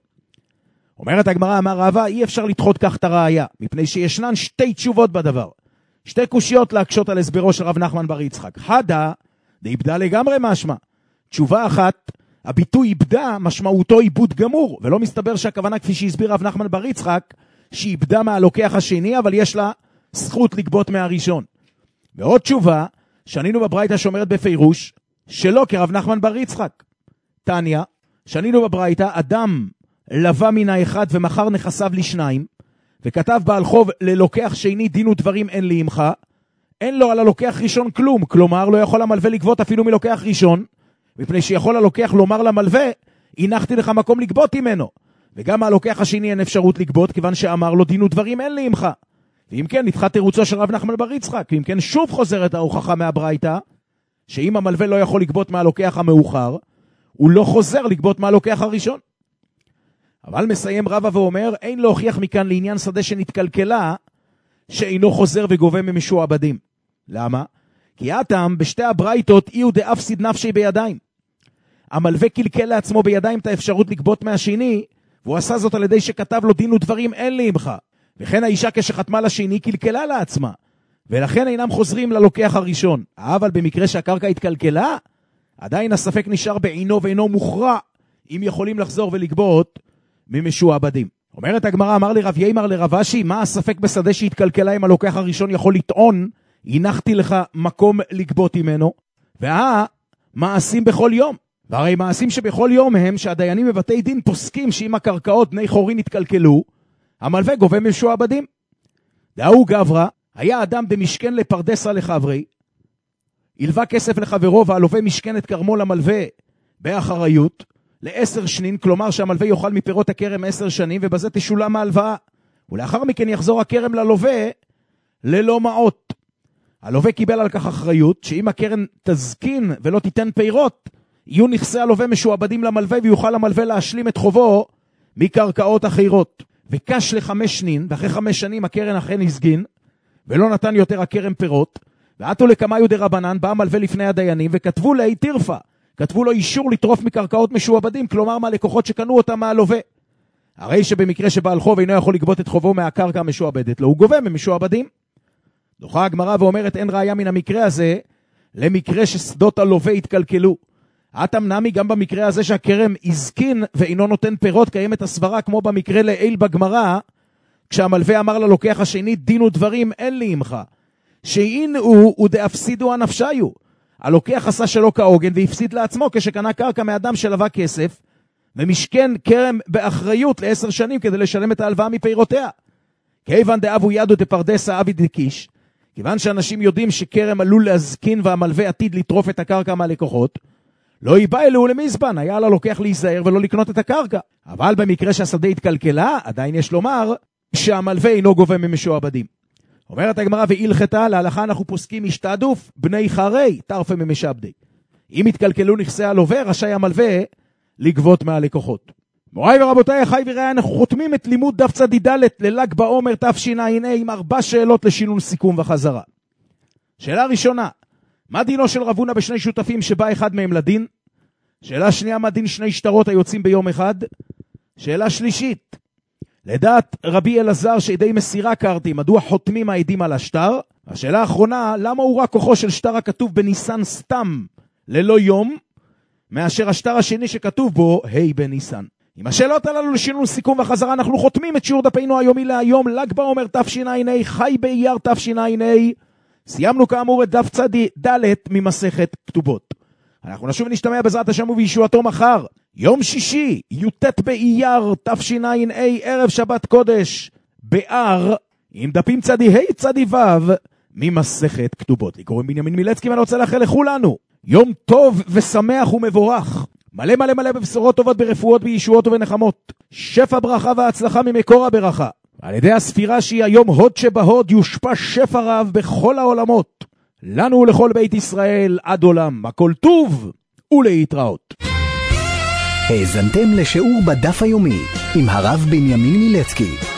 אומרת הגמרא, אמר רבא, אי אפשר לדחות כך את הראיה, מפני שישנן שתי תשובות בדבר. שתי קושיות להקשות על הסברו של רב נחמן בר יצחק. חדה, דאיבדה לגמרי משמע. תשובה אחת, הביטוי איבדה משמעותו עיבוד גמור, ולא מסתבר שהכוונה כפי שהסביר רב נחמן בר יצחק, שאיבדה מהלוקח השני, אבל יש לה זכות לגבות מהראשון. ועוד תשובה, שנינו בברייתא שאומרת בפירוש, שלא כרב נחמן בר יצחק. תניא, שנינו בברייתא, אדם לווה מן האחד ומכר נכסיו לשניים, וכתב בעל חוב ללוקח שני דין ודברים אין לי עמך, אין לו על הלוקח ראשון כלום, כלומר לא יכול המלווה לגבות אפילו מלוקח ראשון, מפני שיכול הלוקח לומר למלווה, הנחתי לך מקום לגבות ממנו, וגם הלוקח השני אין אפשרות לגבות, כיוון שאמר לו דין ודברים אין לי עמך. ואם כן, נדחה תירוצו של רב נחמן בר יצחק, ואם כן שוב חוזרת ההוכחה מהברייתא, שאם המלווה לא יכול לגבות מהלוקח המאוחר, הוא לא חוזר לגבות מהלוקח הראשון. אבל מסיים רבא ואומר, אין להוכיח מכאן לעניין שדה שנתקלקלה, שאינו חוזר וגובה ממשועבדים. למה? כי הטעם בשתי הברייתות אי הוא דאפסיד נפשי בידיים. המלווה קלקל לעצמו בידיים את האפשרות לגבות מהשני, והוא עשה זאת על ידי שכתב לו דין ודברים אין לי עמך. וכן האישה כשחתמה לשני קלקלה לעצמה, ולכן אינם חוזרים ללוקח הראשון. אבל במקרה שהקרקע התקלקלה, עדיין הספק נשאר בעינו ואינו מוכרע, אם יכולים לחזור ולגבות ממשועבדים. אומרת הגמרא, אמר לי רב יימר לרב אשי, מה הספק בשדה שהתקלקלה אם הלוקח הראשון יכול לטעון, הנחתי לך מקום לגבות ממנו, מעשים בכל יום. והרי מעשים שבכל יום הם שהדיינים בבתי דין פוסקים שאם הקרקעות בני חורין התקלקלו, המלווה גובה משועבדים. דאו גברא, היה אדם במשכן לפרדסה לחברי, הלווה כסף לחברו והלווה משכן את כרמו למלווה באחריות, ל10 שנים, כלומר שהמלווה יאכל מפירות הכרם 10 שנים, ובזה תשולם ההלוואה. ולאחר מכן יחזור הכרם ללווה ללא מעות. הלווה קיבל על כך אחריות, שאם הכרם תזקין ולא תיתן פירות, יהיו נכסי הלווה משועבדים למלווה, ויוכל המלווה להשלים את חובו מקרקעות אחרות. וקש ל5 שנים, ואחרי 5 שנים הכרם אכן הזקין, ולא נתן יותר הכרם פירות, ועתו לקמאיו דרבנן, בא המלווה לפני הדיינים, וכתבו לי תרפה, כתבו לו אישור לטרוף מקרקעות משועבדים, כלומר מהלקוחות שקנו אותם מהלווה. הרי שבמקרה שבעל חוב אינו יכול לגבות את חובו מהקרקע המשועבדת, לא הוא גובה ממשועבדים. דוחה הגמרא ואומרת, אין ראיה מן המקרה הזה, למקרה ששדות הלווה התקלקלו. אתם נמי גם במקרה הזה שהכרם הזקין ואינו נותן פירות, קיימת הסברה כמו במקרה לעיל בגמרא, כשהמלווה אמר ללוקח השני, דין ודברים אין לי עמך. שאינו ודאפסידו הנפשיו. הלוקח עשה שלא כהוגן והפסיד לעצמו כשקנה קרקע מאדם שלווה כסף, ומשכן כרם באחריות ל10 שנים כדי לשלם את ההלוואה מפירותיה. כיוון דאבו ידו דפרדסה אבי דקיש, כיוון שאנשים יודעים שכרם עלול להזקין והמלווה עתיד לטרוף את הקרקע מהלקוחות, לא ייבא אלו למזבן, היה ללוקח להיזהר ולא לקנות את הקרקע. אבל במקרה שהשדה התקלקלה, עדיין יש לומר שהמלווה אינו גובה ממשועבדים. אומרת הגמרא, והלכתה להלכה אנחנו פוסקים משתעדוף בני חרי תרפה ממשעבדי. אם התקלקלו נכסי הלווה, רשאי המלווה לגבות מהלקוחות. מוריי ורבותיי, אחי ורעי, אנחנו חותמים את לימוד דף צ"ד לל"ג בעומר תשע"ה עם 4 שאלות לשינון סיכום וחזרה. שאלה ראשונה, מה דינו של רב הונא בשני שותפים שבא אחד מהם לדין? שאלה שנייה, מה דין 2 שטרות היוצאים ביום אחד? שאלה שלישית, לדעת רבי אלעזר שעדי מסירה קרתי, מדוע חותמים העדים על השטר? השאלה האחרונה, למה הוא רק כוחו של שטר הכתוב בניסן סתם ללא יום, מאשר השטר השני שכתוב בו ה' בניסן? עם השאלות הללו לשינון סיכום וחזרה, אנחנו חותמים את שיעור דפינו היומי להיום, ל"ג בעומר תשע"ה, ח' באייר תשע"ה. סיימנו כאמור את דף צ"ד ממסכת כתובות. אנחנו נשוב ונשתמע בעזרת השם ובישועתו מחר, יום שישי, י"ט באייר תשע"ה, ערב שבת קודש, באר, עם דפים צ"ה צ"ו ממסכת כתובות. לי קוראים בנימין מילצקי, ואני רוצה לאחל לכולנו יום טוב ושמח ומבורך, מלא מלא מלא בבשורות טובות, ברפואות, בישועות ובנחמות, שפע ברכה והצלחה ממקור הברכה. על ידי הספירה שהיא היום הוד שבהוד, יושפע שפע רב בכל העולמות, לנו ולכל בית ישראל עד עולם. הכל טוב ולהתראות. האזנתם לשיעור בדף היומי עם הרב בנימין מילצקי.